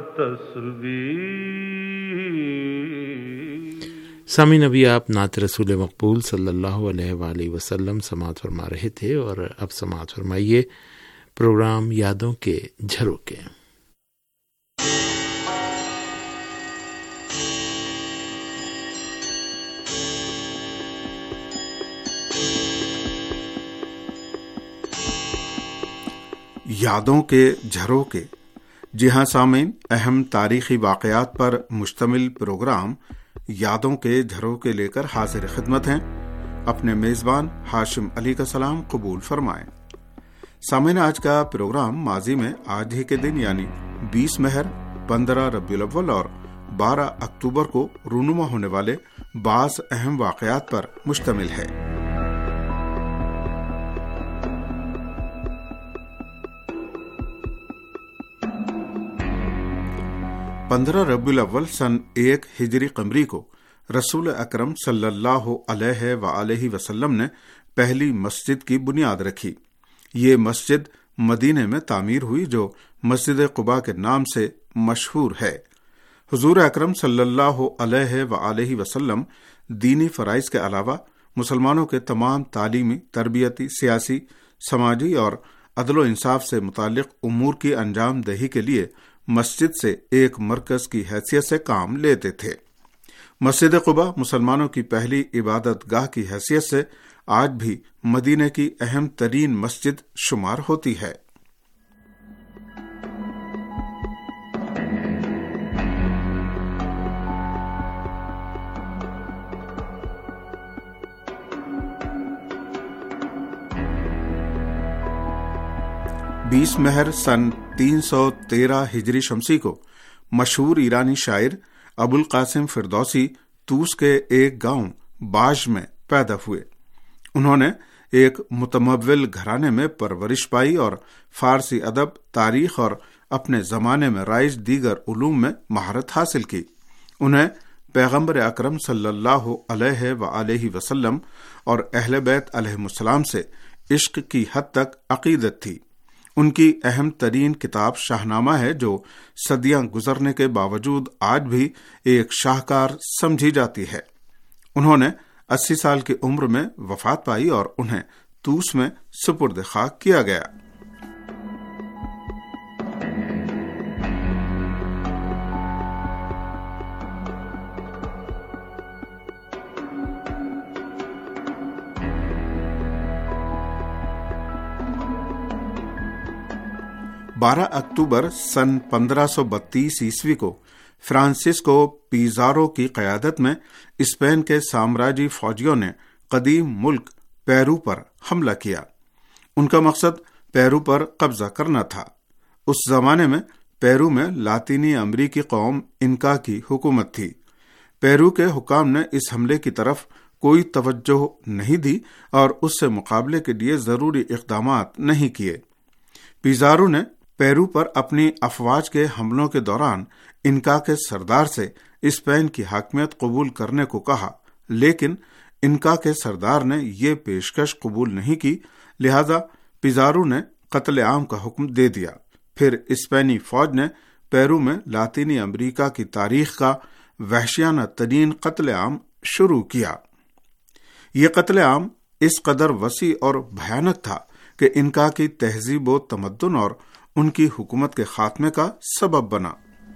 تصویر۔ سامعین، ابھی آپ نعت رسول مقبول صلی اللہ علیہ وآلہ وسلم سماعت فرما رہے تھے، اور اب سماعت فرمائیے پروگرام یادوں کے جھروکے۔ یادوں کے جھروکے۔ جی ہاں سامعین، اہم تاریخی واقعات پر مشتمل پروگرام یادوں کے جھروکے لے کر حاضر خدمت ہیں۔ اپنے میزبان ہاشم علی کا سلام قبول فرمائیں۔ سامعین، آج کا پروگرام ماضی میں آج ہی کے دن یعنی 20 مہر، 15 ربیع الاول اور 12 اکتوبر کو رونما ہونے والے بعض اہم واقعات پر مشتمل ہے۔ 15 ربیع الاول سن 1 ہجری قمری کو رسول اکرم صلی اللہ علیہ وآلہ وسلم نے پہلی مسجد کی بنیاد رکھی۔ یہ مسجد مدینے میں تعمیر ہوئی جو مسجد قباء کے نام سے مشہور ہے۔ حضور اکرم صلی اللہ علیہ وآلہ وسلم دینی فرائض کے علاوہ مسلمانوں کے تمام تعلیمی، تربیتی، سیاسی، سماجی اور عدل و انصاف سے متعلق امور کی انجام دہی کے لیے مسجد سے ایک مرکز کی حیثیت سے کام لیتے تھے۔ مسجد قباء مسلمانوں کی پہلی عبادت گاہ کی حیثیت سے آج بھی مدینے کی اہم ترین مسجد شمار ہوتی ہے۔ بیس مہر سن 313 ہجری شمسی کو مشہور ایرانی شاعر ابو القاسم فردوسی طوس کے ایک گاؤں باش میں پیدا ہوئے۔ انہوں نے ایک متمول گھرانے میں پرورش پائی اور فارسی ادب، تاریخ اور اپنے زمانے میں رائج دیگر علوم میں مہارت حاصل کی۔ انہیں پیغمبر اکرم صلی اللہ علیہ وآلہ وسلم اور اہل بیت علیہم السلام سے عشق کی حد تک عقیدت تھی۔ ان کی اہم ترین کتاب شاہنامہ ہے جو صدیاں گزرنے کے باوجود آج بھی ایک شاہکار سمجھی جاتی ہے۔ انہوں نے 80 سال کی عمر میں وفات پائی اور انہیں طوس میں سپرد خاک کیا گیا۔ بارہ اکتوبر سن 1532 عیسوی کو فرانسسکو پیزارو کی قیادت میں اسپین کے سامراجی فوجیوں نے قدیم ملک پیرو پر حملہ کیا۔ ان کا مقصد پیرو پر قبضہ کرنا تھا۔ اس زمانے میں پیرو میں لاطینی امریکی قوم انکا کی حکومت تھی۔ پیرو کے حکام نے اس حملے کی طرف کوئی توجہ نہیں دی اور اس سے مقابلے کے لیے ضروری اقدامات نہیں کیے۔ پیزارو نے پیرو پر اپنی افواج کے حملوں کے دوران انکا کے سردار سے اسپین کی حاکمیت قبول کرنے کو کہا، لیکن انکا کے سردار نے یہ پیشکش قبول نہیں کی، لہذا پیزارو نے قتل عام کا حکم دے دیا۔ پھر اسپینی فوج نے پیرو میں لاطینی امریکہ کی تاریخ کا وحشیانہ ترین قتل عام شروع کیا۔ یہ قتل عام اس قدر وسیع اور بھیانک تھا کہ انکا کی تہذیب و تمدن اور ان کی حکومت کے خاتمے کا سبب بنا۔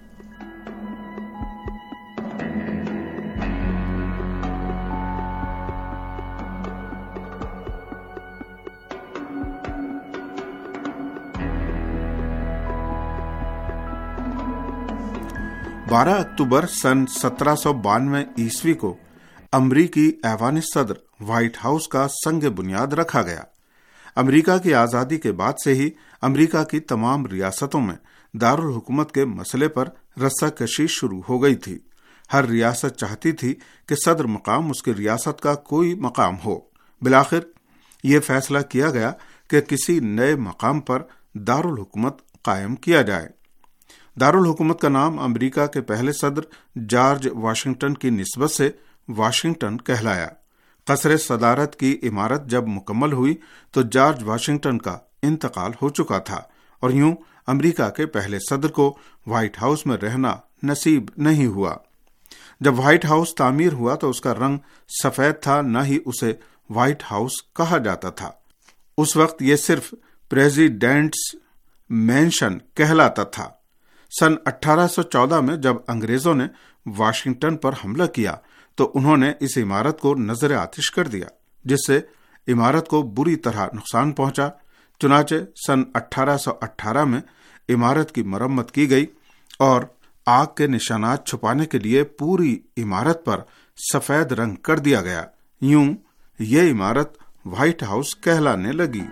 بارہ اکتوبر سن 1792 عیسوی کو امریکی ایوان صدر وائٹ ہاؤس کا سنگ بنیاد رکھا گیا۔ امریکہ کی آزادی کے بعد سے ہی امریکہ کی تمام ریاستوں میں دارالحکومت کے مسئلے پر رسہ کشی شروع ہو گئی تھی۔ ہر ریاست چاہتی تھی کہ صدر مقام اس کی ریاست کا کوئی مقام ہو۔ بالآخر یہ فیصلہ کیا گیا کہ کسی نئے مقام پر دارالحکومت قائم کیا جائے۔ دارالحکومت کا نام امریکہ کے پہلے صدر جارج واشنگٹن کی نسبت سے واشنگٹن کہلایا۔ قصر صدارت کی عمارت جب مکمل ہوئی تو جارج واشنگٹن کا انتقال ہو چکا تھا، اور یوں امریکہ کے پہلے صدر کو وائٹ ہاؤس میں رہنا نصیب نہیں ہوا۔ جب وائٹ ہاؤس تعمیر ہوا تو اس کا رنگ سفید تھا، نہ ہی اسے وائٹ ہاؤس کہا جاتا تھا۔ اس وقت یہ صرف پریزیڈنٹس مینشن کہلاتا تھا۔ سن 1814 میں جب انگریزوں نے واشنگٹن پر حملہ کیا تو انہوں نے اس عمارت کو نظر آتش کر دیا، جس سے عمارت کو بری طرح نقصان پہنچا۔ چنانچہ سن 1818 میں عمارت کی مرمت کی گئی اور آگ کے نشانات چھپانے کے لیے پوری عمارت پر سفید رنگ کر دیا گیا۔ یوں یہ عمارت وائٹ ہاؤس کہلانے لگی۔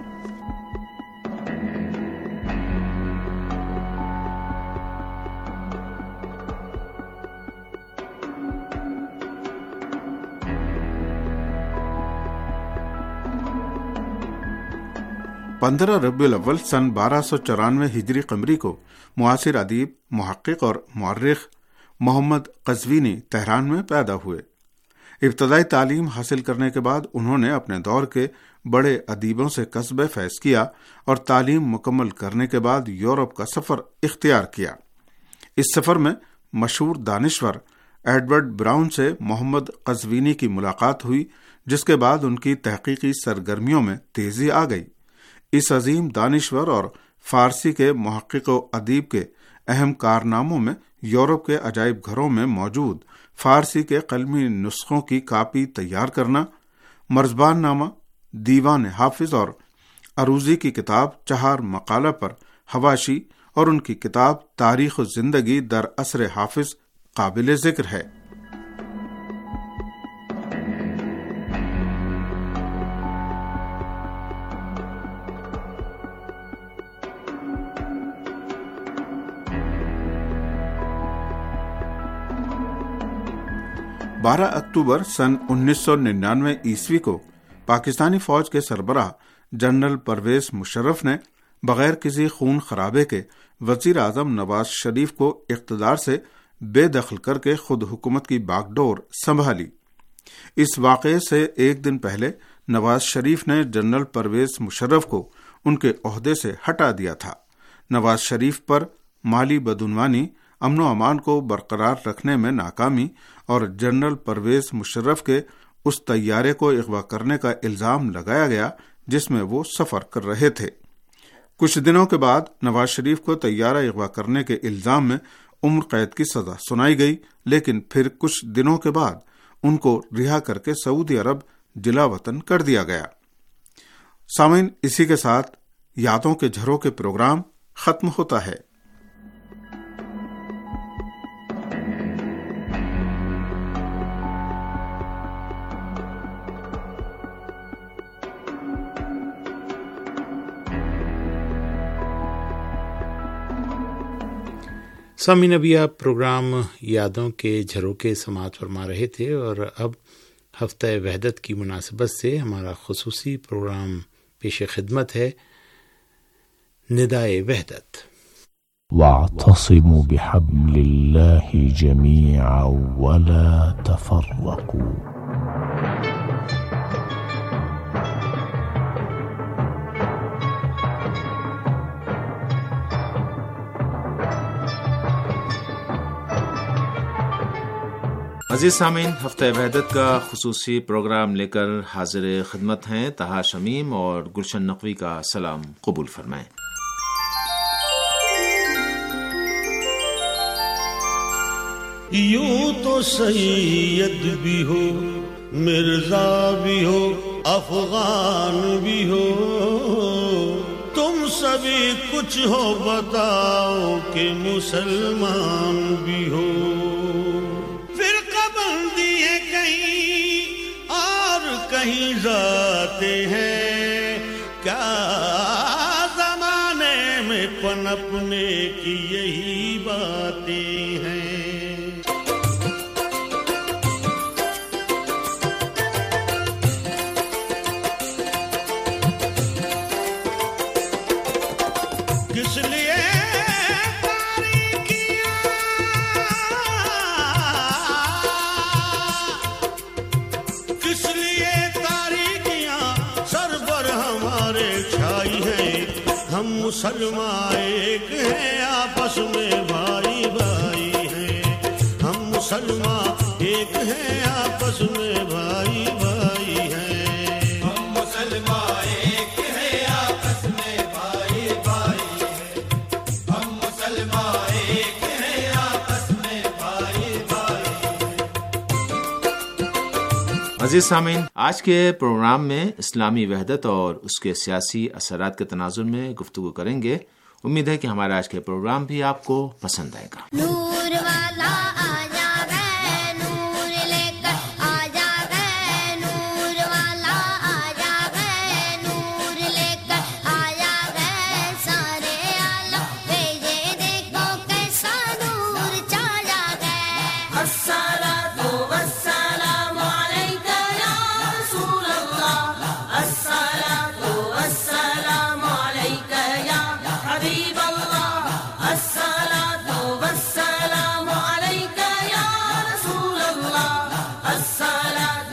پندرہ ربیع الاول سن 1294 ہجری قمری کو معاصر ادیب، محقق اور مورخ محمد قزوینی تہران میں پیدا ہوئے۔ ابتدائی تعلیم حاصل کرنے کے بعد انہوں نے اپنے دور کے بڑے ادیبوں سے کسب فیض کیا اور تعلیم مکمل کرنے کے بعد یورپ کا سفر اختیار کیا۔ اس سفر میں مشہور دانشور ایڈورڈ براؤن سے محمد قزوینی کی ملاقات ہوئی، جس کے بعد ان کی تحقیقی سرگرمیوں میں تیزی آ گئی۔ اس عظیم دانشور اور فارسی کے محقق و ادیب کے اہم کارناموں میں یورپ کے عجائب گھروں میں موجود فارسی کے قلمی نسخوں کی کاپی تیار کرنا، مرزبان نامہ، دیوان حافظ اور عروضی کی کتاب چہار مقالہ پر حواشی اور ان کی کتاب تاریخ و زندگی در عصر حافظ قابل ذکر ہے۔ بارہ اکتوبر سن 1999 عیسوی کو پاکستانی فوج کے سربراہ جنرل پرویز مشرف نے بغیر کسی خون خرابے کے وزیر اعظم نواز شریف کو اقتدار سے بے دخل کر کے خود حکومت کی باغ ڈور سنبھالی۔ اس واقعے سے ایک دن پہلے نواز شریف نے جنرل پرویز مشرف کو ان کے عہدے سے ہٹا دیا تھا۔ نواز شریف پر مالی بدعنوانی، امن و امان کو برقرار رکھنے میں ناکامی اور جنرل پرویز مشرف کے اس طیارے کو اغوا کرنے کا الزام لگایا گیا جس میں وہ سفر کر رہے تھے۔ کچھ دنوں کے بعد نواز شریف کو طیارہ اغوا کرنے کے الزام میں عمر قید کی سزا سنائی گئی، لیکن پھر کچھ دنوں کے بعد ان کو رہا کر کے سعودی عرب جلا وطن کر دیا گیا۔ سامعین، اسی کے ساتھ یادوں کے جھروں کے پروگرام ختم ہوتا ہے۔ سامعین، ابھی آپ پروگرام یادوں کے جھروکے سماعت فرما رہے تھے، اور اب ہفتہ وحدت کی مناسبت سے ہمارا خصوصی پروگرام پیش خدمت ہے، ندائے وحدت۔ واعتصموا بحبل الله جميعا ولا تفرقوا عزیز سامعین، ہفتہ وحدت کا خصوصی پروگرام لے کر حاضر خدمت ہیں طہا شمیم اور گلشن نقوی کا سلام قبول فرمائیں۔ یوں تو سید بھی ہو، مرزا بھی ہو، افغان بھی ہو، تم سبھی کچھ ہو، بتاؤ کہ مسلمان بھی ہو۔ کہیں جاتے ہیں کیا زمانے میں پنپنے کی یہی باتیں ہیں۔ کس لیے مسلمان ایک ہیں آپس میں بھائی بھائی ہیں، ہم مسلمان ایک ہیں آپس میں بھائی بھائی ہیں، ہم مسلمان ایک ہیں آپس میں بھائی بھائی ہیں، ہم مسلمان ایک ہیں آپس میں بھائی بھائی ہیں۔ عزیز سامعین، آج کے پروگرام میں اسلامی وحدت اور اس کے سیاسی اثرات کے تناظر میں گفتگو کریں گے۔ امید ہے کہ ہمارا آج کا پروگرام بھی آپ کو پسند آئے گا۔ نور والا آجا گئے، نور لے کر آجا گئے، نور والا آجا گئے، نور لے کر آجا گئے، سارے عالم پہ یہ دیکھو کیسا نور چھایا گئے۔ الصلاۃ والسلام علیک یا رسول اللہ، الصلاۃ والسلام علیک یا حبیب اللہ، الصلاۃ والسلام علیک یا رسول اللہ، الصلاۃ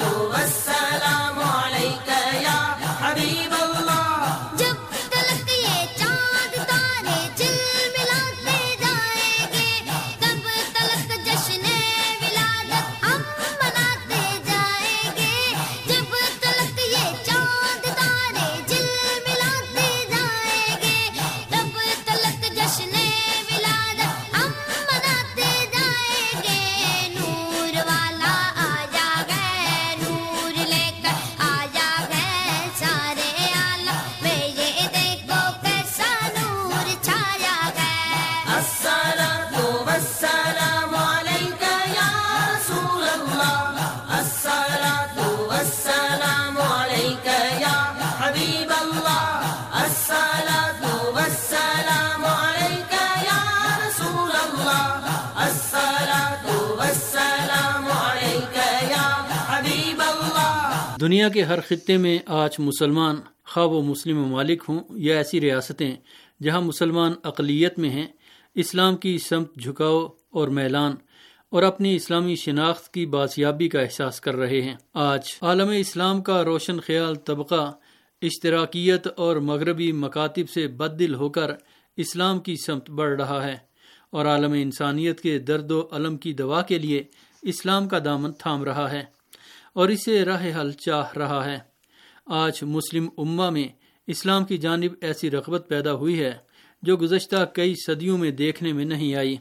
والسلام علیک یا حبیب اللہ۔ جب تلک یہ چاند تارے جلملاتے جائیں گے، تب تلک جشن ولادت ہم مناتے جائیں گے، جب تلک یہ چاند تارے جلملاتے جائیں گے، تب تلک جشن ولادت ہم مناتے جائیں گے۔ نور والا آجا گئے، نور لے کر آجا گئے، سارے عالم میں یہ دیکھو کیسا نور چھایا گئے۔ الصلاۃ والسلام علیک یا رسول اللہ، الصلاۃ والسلام علیک یا حبیب اللہ، الصلاۃ والسلام علیک یا رسول اللہ، الصلاۃ والسلام علیک یا حبیب اللہ۔ دنیا کے ہر خطے میں آج مسلمان، خواہ وہ مسلم ممالک ہوں یا ایسی ریاستیں جہاں مسلمان اقلیت میں ہیں، اسلام کی سمت جھکاؤ اور میلان اور اپنی اسلامی شناخت کی بازیابی کا احساس کر رہے ہیں۔ آج عالم اسلام کا روشن خیال طبقہ اشتراکیت اور مغربی مکاتب سے بددل ہو کر اسلام کی سمت بڑھ رہا ہے اور عالم انسانیت کے درد و الم کی دوا کے لیے اسلام کا دامن تھام رہا ہے اور اسے راہ حل چاہ رہا ہے۔ آج مسلم امہ میں اسلام کی جانب ایسی رغبت پیدا ہوئی ہے جو گزشتہ کئی صدیوں میں دیکھنے میں نہیں آئی۔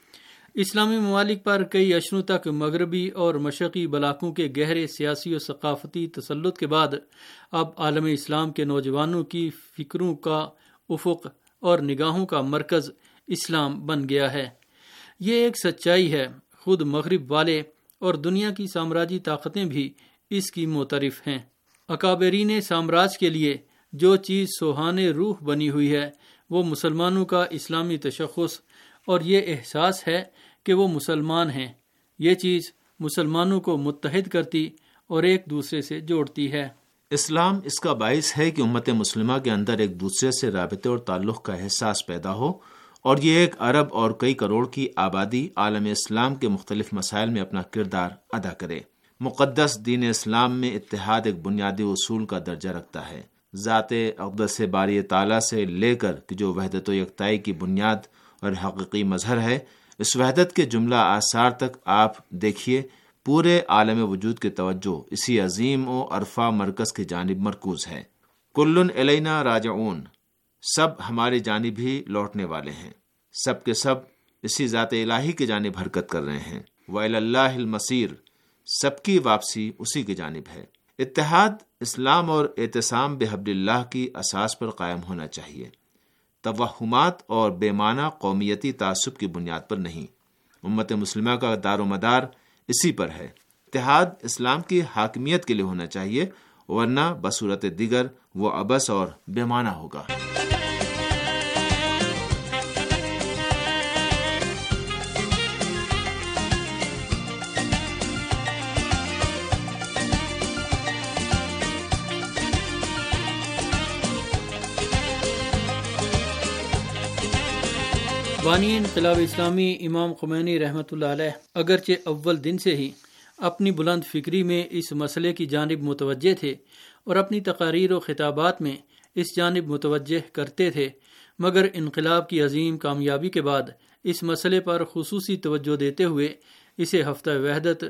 اسلامی ممالک پر کئی عشروں تک مغربی اور مشرقی بلاکوں کے گہرے سیاسی و ثقافتی تسلط کے بعد اب عالم اسلام کے نوجوانوں کی فکروں کا افق اور نگاہوں کا مرکز اسلام بن گیا ہے۔ یہ ایک سچائی ہے، خود مغرب والے اور دنیا کی سامراجی طاقتیں بھی اس کی معترف ہیں۔ اکابرین سامراج کے لیے جو چیز سوہان روح بنی ہوئی ہے وہ مسلمانوں کا اسلامی تشخص اور یہ احساس ہے کہ وہ مسلمان ہیں۔ یہ چیز مسلمانوں کو متحد کرتی اور ایک دوسرے سے جوڑتی ہے۔ اسلام اس کا باعث ہے کہ امت مسلمہ کے اندر ایک دوسرے سے رابطے اور تعلق کا احساس پیدا ہو اور یہ ایک ارب اور کئی کروڑ کی آبادی عالم اسلام کے مختلف مسائل میں اپنا کردار ادا کرے۔ مقدس دین اسلام میں اتحاد ایک بنیادی اصول کا درجہ رکھتا ہے۔ ذات اقدس باری تعالیٰ سے لے کر کہ جو وحدت و یکتائی کی بنیاد اور حقیقی مظہر ہے، اس وحدت کے جملہ آثار تک آپ دیکھیے، پورے عالم وجود کی توجہ اسی عظیم و عرفہ مرکز کی جانب مرکوز ہے۔ کلن الینا راجعون، سب ہماری جانب ہی لوٹنے والے ہیں، سب کے سب اسی ذات الہی کی جانب حرکت کر رہے ہیں۔ وَإِلَى اللَّهِ الْمَصِيرُ، سب کی واپسی اسی کی جانب ہے۔ اتحاد اسلام اور اعتصام بحبل اللہ کی اساس پر قائم ہونا چاہیے، توہمات اور بے معنی قومیتی تعصب کی بنیاد پر نہیں۔ امت مسلمہ کا دار و مدار اسی پر ہے۔ اتحاد اسلام کی حاکمیت کے لیے ہونا چاہیے، ورنہ بصورت دیگر وہ عبث اور بے معنی ہوگا۔ بانی انقلاب اسلامی امام خمینی رحمۃ اللہ علیہ اگرچہ اول دن سے ہی اپنی بلند فکری میں اس مسئلے کی جانب متوجہ تھے اور اپنی تقاریر و خطابات میں اس جانب متوجہ کرتے تھے، مگر انقلاب کی عظیم کامیابی کے بعد اس مسئلے پر خصوصی توجہ دیتے ہوئے اسے ہفتہ وحدت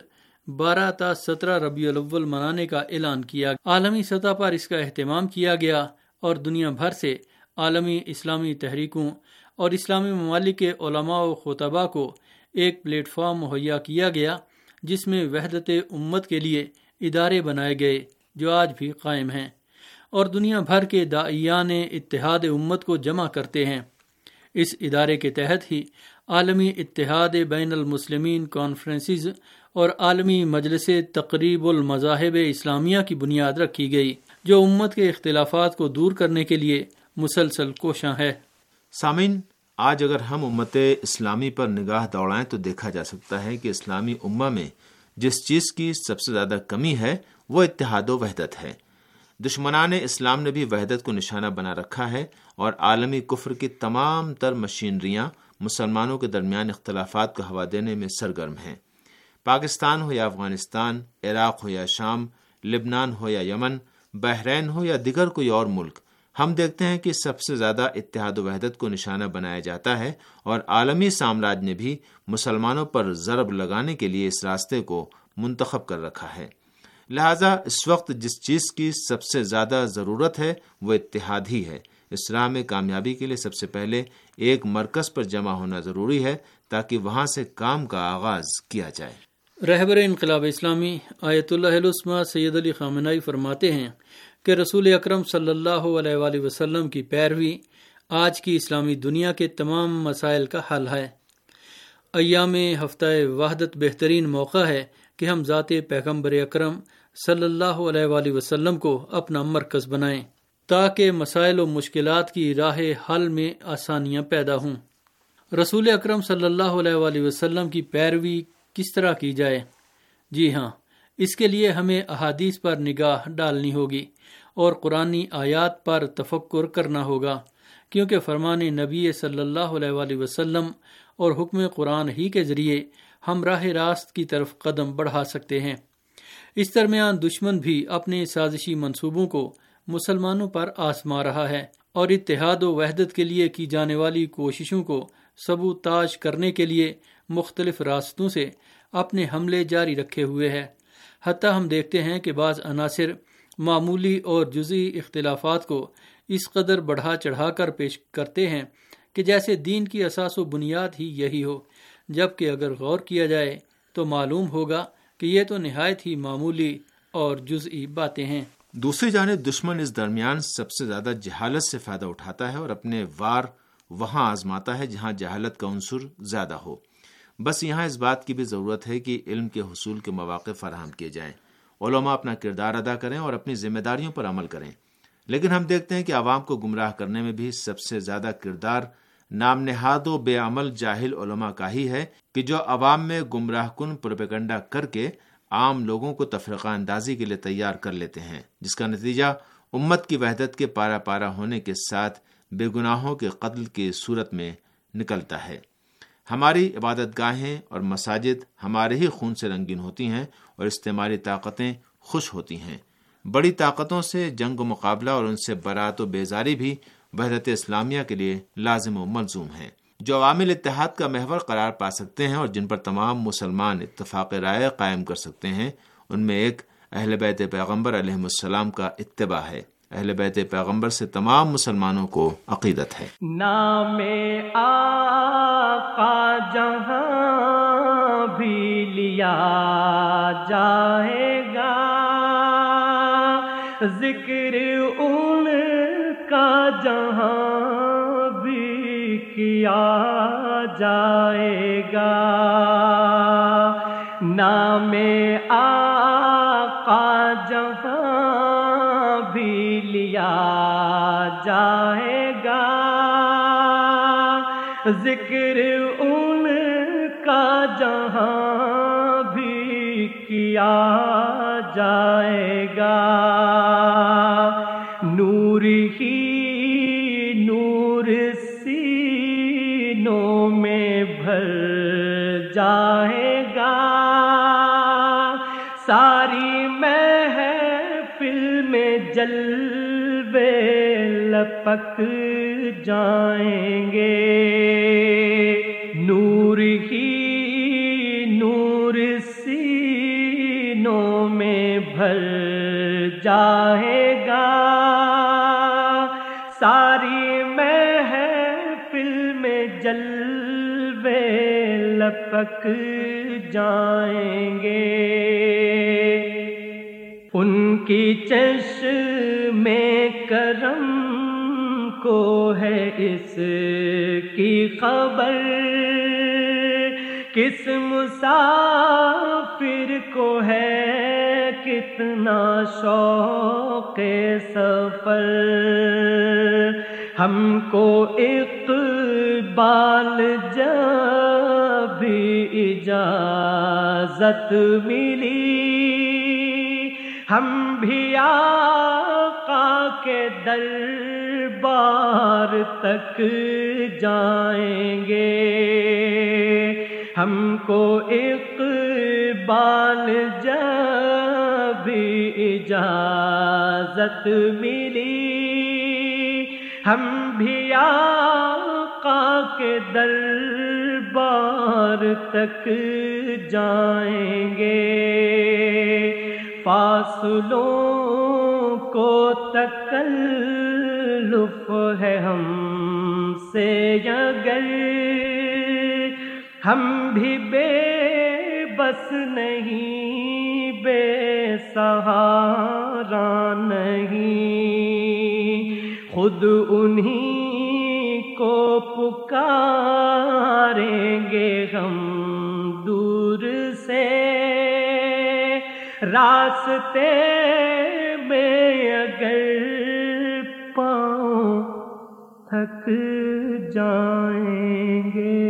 12 تا 17 ربیع الاول منانے کا اعلان کیا۔ عالمی سطح پر اس کا اہتمام کیا گیا اور دنیا بھر سے عالمی اسلامی تحریکوں اور اسلامی ممالک کے علماء و خطباء کو ایک پلیٹ فارم مہیا کیا گیا، جس میں وحدت امت کے لیے ادارے بنائے گئے جو آج بھی قائم ہیں اور دنیا بھر کے داعیان اتحاد امت کو جمع کرتے ہیں۔ اس ادارے کے تحت ہی عالمی اتحاد بین المسلمین کانفرنسز اور عالمی مجلس تقریب المذاہب اسلامیہ کی بنیاد رکھی گئی، جو امت کے اختلافات کو دور کرنے کے لیے مسلسل کوشاں ہے۔ سامعین، آج اگر ہم امت اسلامی پر نگاہ دوڑائیں تو دیکھا جا سکتا ہے کہ اسلامی امہ میں جس چیز کی سب سے زیادہ کمی ہے وہ اتحاد و وحدت ہے۔ دشمنان اسلام نے بھی وحدت کو نشانہ بنا رکھا ہے اور عالمی کفر کی تمام تر مشینریاں مسلمانوں کے درمیان اختلافات کو ہوا دینے میں سرگرم ہیں۔ پاکستان ہو یا افغانستان، عراق ہو یا شام، لبنان ہو یا یمن، بحرین ہو یا دیگر کوئی اور ملک، ہم دیکھتے ہیں کہ سب سے زیادہ اتحاد و وحدت کو نشانہ بنایا جاتا ہے اور عالمی سامراج نے بھی مسلمانوں پر ضرب لگانے کے لیے اس راستے کو منتخب کر رکھا ہے۔ لہذا اس وقت جس چیز کی سب سے زیادہ ضرورت ہے وہ اتحاد ہی ہے۔ اس راہ میں کامیابی کے لیے سب سے پہلے ایک مرکز پر جمع ہونا ضروری ہے تاکہ وہاں سے کام کا آغاز کیا جائے۔ رہبر انقلاب اسلامی آیت اللہ العظمیٰ سید علی خامنہئی فرماتے ہیں کہ رسول اکرم صلی اللہ علیہ وآلہ وسلم کی پیروی آج کی اسلامی دنیا کے تمام مسائل کا حل ہے۔ ایام ہفتہ وحدت بہترین موقع ہے کہ ہم ذات پیغمبر اکرم صلی اللہ علیہ وآلہ وسلم کو اپنا مرکز بنائیں تاکہ مسائل و مشکلات کی راہ حل میں آسانیاں پیدا ہوں۔ رسول اکرم صلی اللہ علیہ وآلہ وسلم کی پیروی کس طرح کی جائے؟ جی ہاں، اس کے لیے ہمیں احادیث پر نگاہ ڈالنی ہوگی اور قرآنی آیات پر تفکر کرنا ہوگا، کیونکہ فرمان نبی صلی اللہ علیہ وآلہ وسلم اور حکم قرآن ہی کے ذریعے ہم راہ راست کی طرف قدم بڑھا سکتے ہیں۔ اس درمیان دشمن بھی اپنے سازشی منصوبوں کو مسلمانوں پر آزما رہا ہے اور اتحاد و وحدت کے لیے کی جانے والی کوششوں کو سبوتاژ کرنے کے لیے مختلف راستوں سے اپنے حملے جاری رکھے ہوئے ہے۔ حتیٰ ہم دیکھتے ہیں کہ بعض عناصر معمولی اور جزئی اختلافات کو اس قدر بڑھا چڑھا کر پیش کرتے ہیں کہ جیسے دین کی اساس و بنیاد ہی یہی ہو، جبکہ اگر غور کیا جائے تو معلوم ہوگا کہ یہ تو نہایت ہی معمولی اور جزئی باتیں ہیں۔ دوسری جانب دشمن اس درمیان سب سے زیادہ جہالت سے فائدہ اٹھاتا ہے اور اپنے وار وہاں آزماتا ہے جہاں جہالت کا عنصر زیادہ ہو۔ بس یہاں اس بات کی بھی ضرورت ہے کہ علم کے حصول کے مواقع فراہم کیے جائیں، علماء اپنا کردار ادا کریں اور اپنی ذمہ داریوں پر عمل کریں۔ لیکن ہم دیکھتے ہیں کہ عوام کو گمراہ کرنے میں بھی سب سے زیادہ کردار نام نہاد و بے عمل جاہل علماء کا ہی ہے کہ جو عوام میں گمراہ کن پروپیگنڈا کر کے عام لوگوں کو تفرقہ اندازی کے لیے تیار کر لیتے ہیں، جس کا نتیجہ امت کی وحدت کے پارا پارا ہونے کے ساتھ بے گناہوں کے قتل کی صورت میں نکلتا ہے۔ ہماری عبادت گاہیں اور مساجد ہمارے ہی خون سے رنگین ہوتی ہیں اور استعماری طاقتیں خوش ہوتی ہیں۔ بڑی طاقتوں سے جنگ و مقابلہ اور ان سے برات و بیزاری بھی وحدت اسلامیہ کے لیے لازم و ملزوم ہیں۔ جو عوامل اتحاد کا محور قرار پا سکتے ہیں اور جن پر تمام مسلمان اتفاق رائے قائم کر سکتے ہیں، ان میں ایک اہل بیت پیغمبر علیہ السلام کا اتباع ہے۔ اہل بیت پیغمبر سے تمام مسلمانوں کو عقیدت ہے۔ نام آقا جہاں بھی لیا جائے گا، ذکر ان کا جہاں بھی کیا جائے گا۔ نام آقا جہاں بھی لیا جائے گا، ذکر ان کا جہاں بھی کیا جائے گا۔ نور ہی نور سینوں میں بھر جائے گا، ساری محفل میں جلوے لپک جائیں گے۔ نور ہی نور سینوں میں بھر جائے گا، ساری محفل میں جلوے لپک جائیں گے۔ ان کی چشم کرم کو ہے اس کی خبر، کس مسافر کو ہے کتنا شوق سفر۔ ہم کو اقبال جب بھی اجازت ملی، ہم بھی آقا کے دربار تک جائیں گے۔ ہم کو اقبال جب بھی اجازت ملی، ہم بھی آقا کے دربار تک جائیں گے۔ فاصلوں کو تکلف ہے ہم سے اگر، ہم بھی بے بس نہیں، بے سہارا نہیں، خود انہی کو پکاریں گے ہم دور سے۔ راستے میں اگر پاؤں تھک جائیں گے۔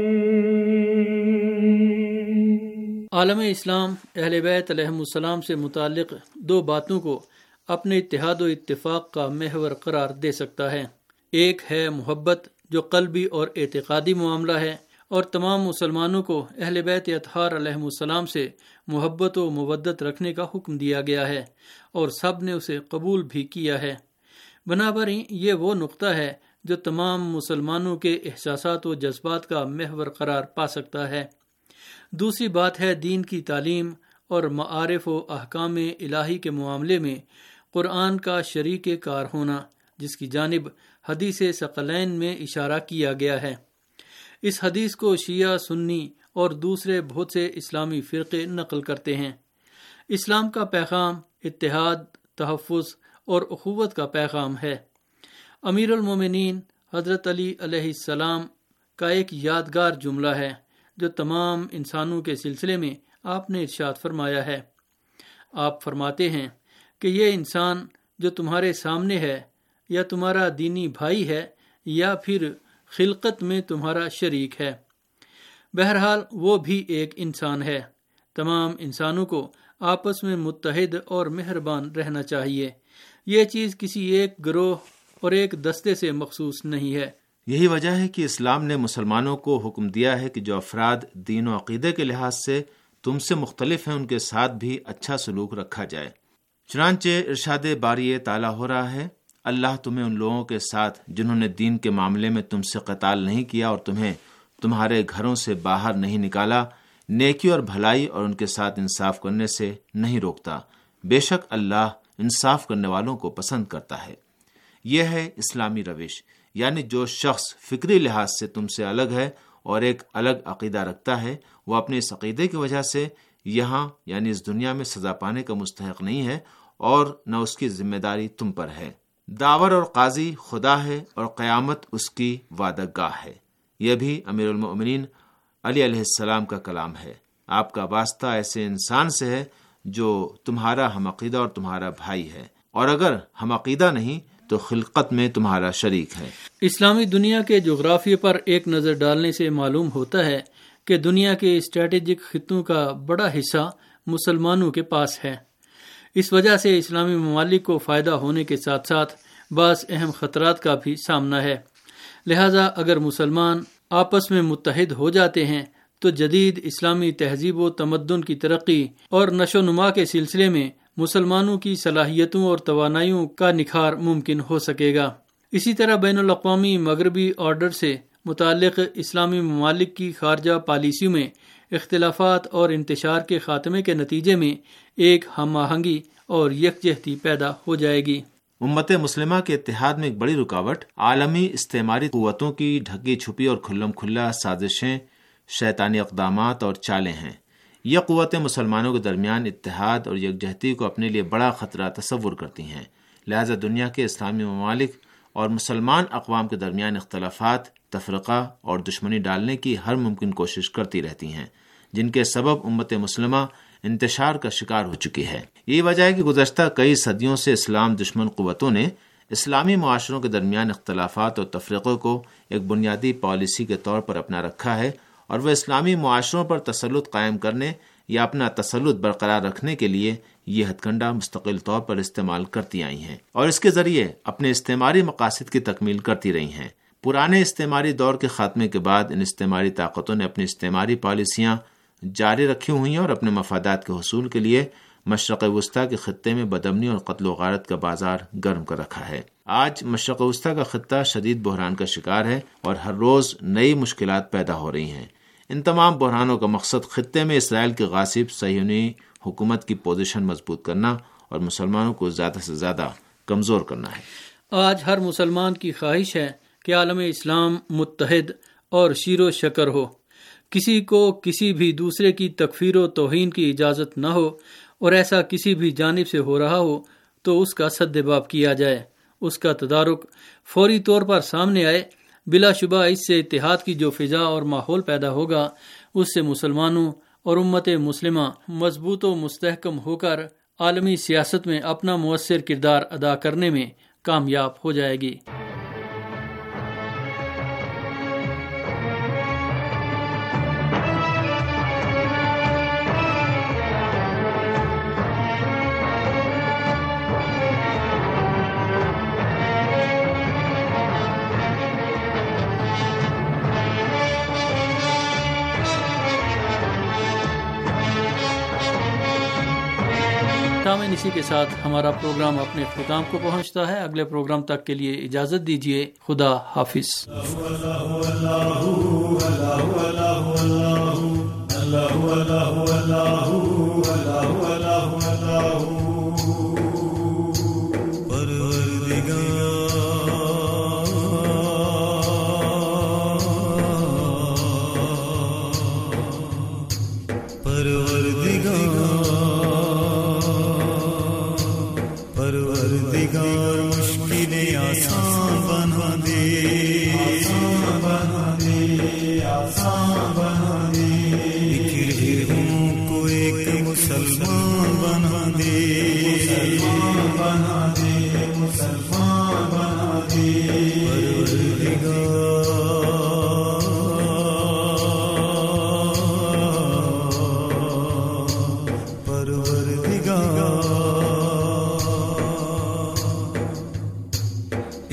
عالم اسلام اہل بیت علیہ السلام سے متعلق دو باتوں کو اپنے اتحاد و اتفاق کا محور قرار دے سکتا ہے۔ ایک ہے محبت، جو قلبی اور اعتقادی معاملہ ہے، اور تمام مسلمانوں کو اہل بیت اطہار علیہ السلام سے محبت و مودت رکھنے کا حکم دیا گیا ہے، اور سب نے اسے قبول بھی کیا ہے۔ بنابراین یہ وہ نقطہ ہے جو تمام مسلمانوں کے احساسات و جذبات کا محور قرار پا سکتا ہے۔ دوسری بات ہے دین کی تعلیم اور معارف و احکام الہی کے معاملے میں قرآن کا شریک کار ہونا، جس کی جانب حدیث ثقلین میں اشارہ کیا گیا ہے۔ اس حدیث کو شیعہ، سنی اور دوسرے بہت سے اسلامی فرقے نقل کرتے ہیں۔ اسلام کا پیغام اتحاد، تحفظ اور اخوت کا پیغام ہے۔ امیر المومنین حضرت علی علیہ السلام کا ایک یادگار جملہ ہے جو تمام انسانوں کے سلسلے میں آپ نے ارشاد فرمایا ہے۔ آپ فرماتے ہیں کہ یہ انسان جو تمہارے سامنے ہے یا تمہارا دینی بھائی ہے یا پھر خلقت میں تمہارا شریک ہے، بہرحال وہ بھی ایک انسان ہے۔ تمام انسانوں کو آپس میں متحد اور مہربان رہنا چاہیے۔ یہ چیز کسی ایک گروہ اور ایک دستے سے مخصوص نہیں ہے، یہی وجہ ہے کہ اسلام نے مسلمانوں کو حکم دیا ہے کہ جو افراد دین و عقیدے کے لحاظ سے تم سے مختلف ہیں ان کے ساتھ بھی اچھا سلوک رکھا جائے۔ چنانچہ ارشاد باری تعالیٰ ہو رہا ہے، اللہ تمہیں ان لوگوں کے ساتھ جنہوں نے دین کے معاملے میں تم سے قتال نہیں کیا اور تمہیں تمہارے گھروں سے باہر نہیں نکالا، نیکی اور بھلائی اور ان کے ساتھ انصاف کرنے سے نہیں روکتا، بے شک اللہ انصاف کرنے والوں کو پسند کرتا ہے۔ یہ ہے اسلامی روش، یعنی جو شخص فکری لحاظ سے تم سے الگ ہے اور ایک الگ عقیدہ رکھتا ہے، وہ اپنے اس عقیدے کی وجہ سے یہاں یعنی اس دنیا میں سزا پانے کا مستحق نہیں ہے اور نہ اس کی ذمہ داری تم پر ہے۔ داور اور قاضی خدا ہے اور قیامت اس کی وعدہ گاہ ہے۔ یہ بھی امیر المؤمنین علی علیہ السلام کا کلام ہے۔ آپ کا واسطہ ایسے انسان سے ہے جو تمہارا ہم عقیدہ اور تمہارا بھائی ہے، اور اگر ہم عقیدہ نہیں تو خلقت میں تمہارا شریک ہے۔ اسلامی دنیا کے جغرافیے پر ایک نظر ڈالنے سے معلوم ہوتا ہے کہ دنیا کے اسٹریٹجک خطوں کا بڑا حصہ مسلمانوں کے پاس ہے۔ اس وجہ سے اسلامی ممالک کو فائدہ ہونے کے ساتھ ساتھ بعض اہم خطرات کا بھی سامنا ہے۔ لہذا اگر مسلمان آپس میں متحد ہو جاتے ہیں تو جدید اسلامی تہذیب و تمدن کی ترقی اور نشو و نما کے سلسلے میں مسلمانوں کی صلاحیتوں اور توانائیوں کا نکھار ممکن ہو سکے گا۔ اسی طرح بین الاقوامی مغربی آرڈر سے متعلق اسلامی ممالک کی خارجہ پالیسیوں میں اختلافات اور انتشار کے خاتمے کے نتیجے میں ایک ہم آہنگی اور یکجہتی پیدا ہو جائے گی۔ امت مسلمہ کے اتحاد میں ایک بڑی رکاوٹ عالمی استعماری قوتوں کی ڈھکی چھپی اور کھلم کھلا سازشیں، شیطانی اقدامات اور چالیں ہیں۔ یہ قوتیں مسلمانوں کے درمیان اتحاد اور یکجہتی کو اپنے لیے بڑا خطرہ تصور کرتی ہیں، لہذا دنیا کے اسلامی ممالک اور مسلمان اقوام کے درمیان اختلافات، تفرقہ اور دشمنی ڈالنے کی ہر ممکن کوشش کرتی رہتی ہیں، جن کے سبب امت مسلمہ انتشار کا شکار ہو چکی ہے۔ یہی وجہ ہے کہ گزشتہ کئی صدیوں سے اسلام دشمن قوتوں نے اسلامی معاشروں کے درمیان اختلافات اور تفرقوں کو ایک بنیادی پالیسی کے طور پر اپنا رکھا ہے، اور وہ اسلامی معاشروں پر تسلط قائم کرنے یا اپنا تسلط برقرار رکھنے کے لیے یہ ہتھ کنڈا مستقل طور پر استعمال کرتی آئی ہیں اور اس کے ذریعے اپنے استعماری مقاصد کی تکمیل کرتی رہی ہیں۔ پرانے استعماری دور کے خاتمے کے بعد ان استعماری طاقتوں نے اپنی استعماری پالیسیاں جاری رکھی ہوئی ہیں اور اپنے مفادات کے حصول کے لیے مشرق وسطیٰ کے خطے میں بدامنی اور قتل و غارت کا بازار گرم کر رکھا ہے۔ آج مشرق وسطیٰ کا خطہ شدید بحران کا شکار ہے اور ہر روز نئی مشکلات پیدا ہو رہی ہیں۔ ان تمام بحرانوں کا مقصد خطے میں اسرائیل کے غاصب صہیونی حکومت کی پوزیشن مضبوط کرنا اور مسلمانوں کو زیادہ سے زیادہ کمزور کرنا ہے۔ آج ہر مسلمان کی خواہش ہے کہ عالم اسلام متحد اور شیر و شکر ہو، کسی کو کسی بھی دوسرے کی تکفیر و توہین کی اجازت نہ ہو، اور ایسا کسی بھی جانب سے ہو رہا ہو تو اس کا سد باب کیا جائے، اس کا تدارک فوری طور پر سامنے آئے۔ بلا شبہ اس سے اتحاد کی جو فضا اور ماحول پیدا ہوگا، اس سے مسلمانوں اور امت مسلمہ مضبوط و مستحکم ہو کر عالمی سیاست میں اپنا مؤثر کردار ادا کرنے میں کامیاب ہو جائے گی۔ سامعین، اسی کے ساتھ ہمارا پروگرام اپنے اختتام کو پہنچتا ہے۔ اگلے پروگرام تک کے لیے اجازت دیجیے۔ خدا حافظ۔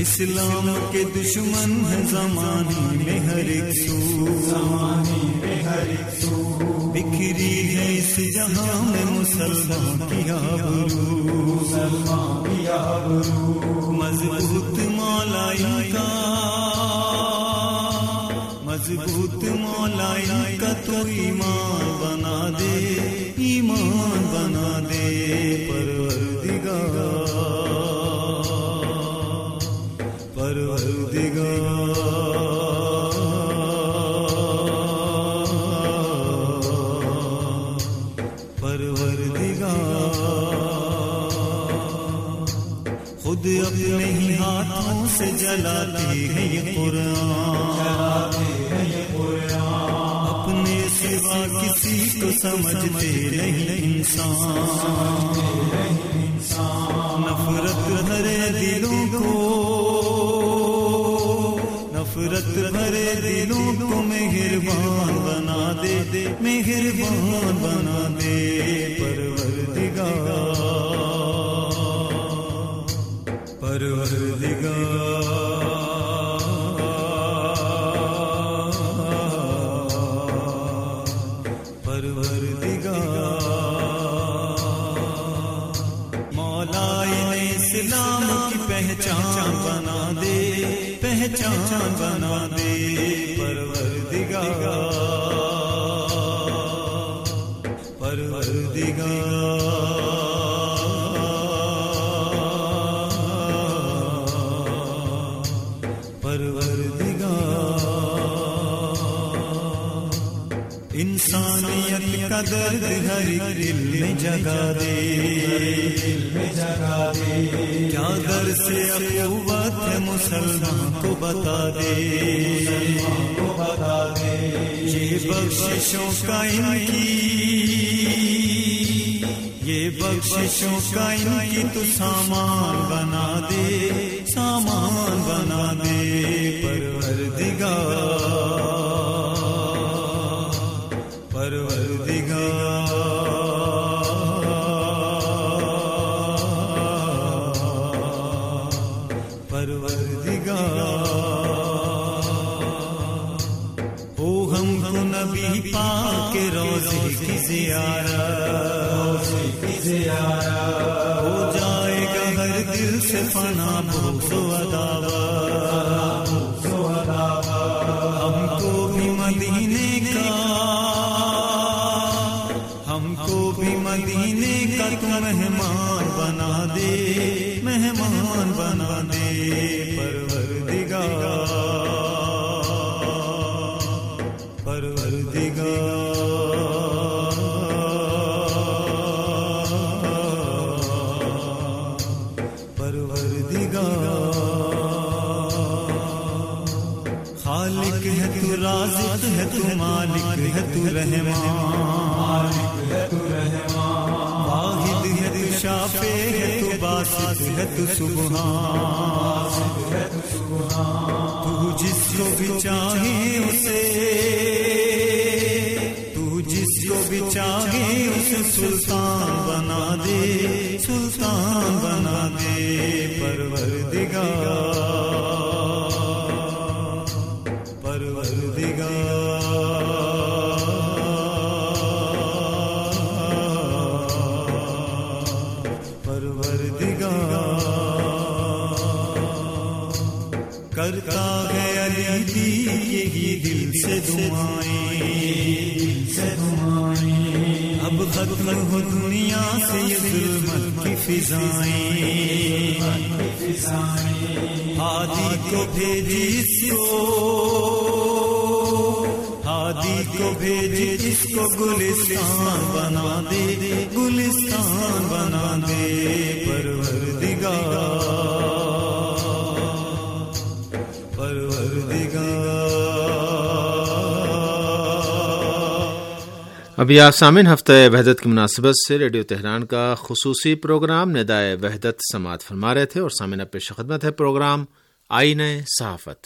اسلام کے دشمن ہیں زمانے میں ہر ایک سو بکھری ہے اس جہاں میں مسلمان کی آبرو مضبوط مولا ان کا تو ایمان بنا دے خود اپنے ہی ہاتھوں سے جلاتے ہیں یہ قرآن اپنے سوا کسی کو سمجھتے نہیں انسان نفرت بھرے دلوں کو مہربان بنا دے پہچان بنا دے انسانیت کا درد ہر دل میں جگا دے کیا در سے اخوت ہے مسلمان کو بتا دے یہ بخششوں کا ان کی تو سامان بنا دے او ہم کو نبی پاک کے روضے کی زیارت ہو جائے گا ہر دل سے فنا بغض و عداوت ہم کو بھی مدینے کا تو مہمان بنا دے خالق ہے تو رازق ہے تو مالک ہے تو رحمان واحد ہے تو شافع ہے تو باسط ہے تو سبحان تو جس کو بھی چاہے اسے سلطان بنا دے کرتا ہے علی یہی دل سے دعائیں اب ختم ہو دنیا سے یہ ظلمت کی فضائیں ہادی کو بھیجی اس کو گلستان بنا دے ابھی آپ سامعین ہفتہ وحدت کی مناسبت سے ریڈیو تہران کا خصوصی پروگرام ندائے وحدت سماعت فرما رہے تھے اور سامعین پیش خدمت ہے پروگرام آئینہ صحافت۔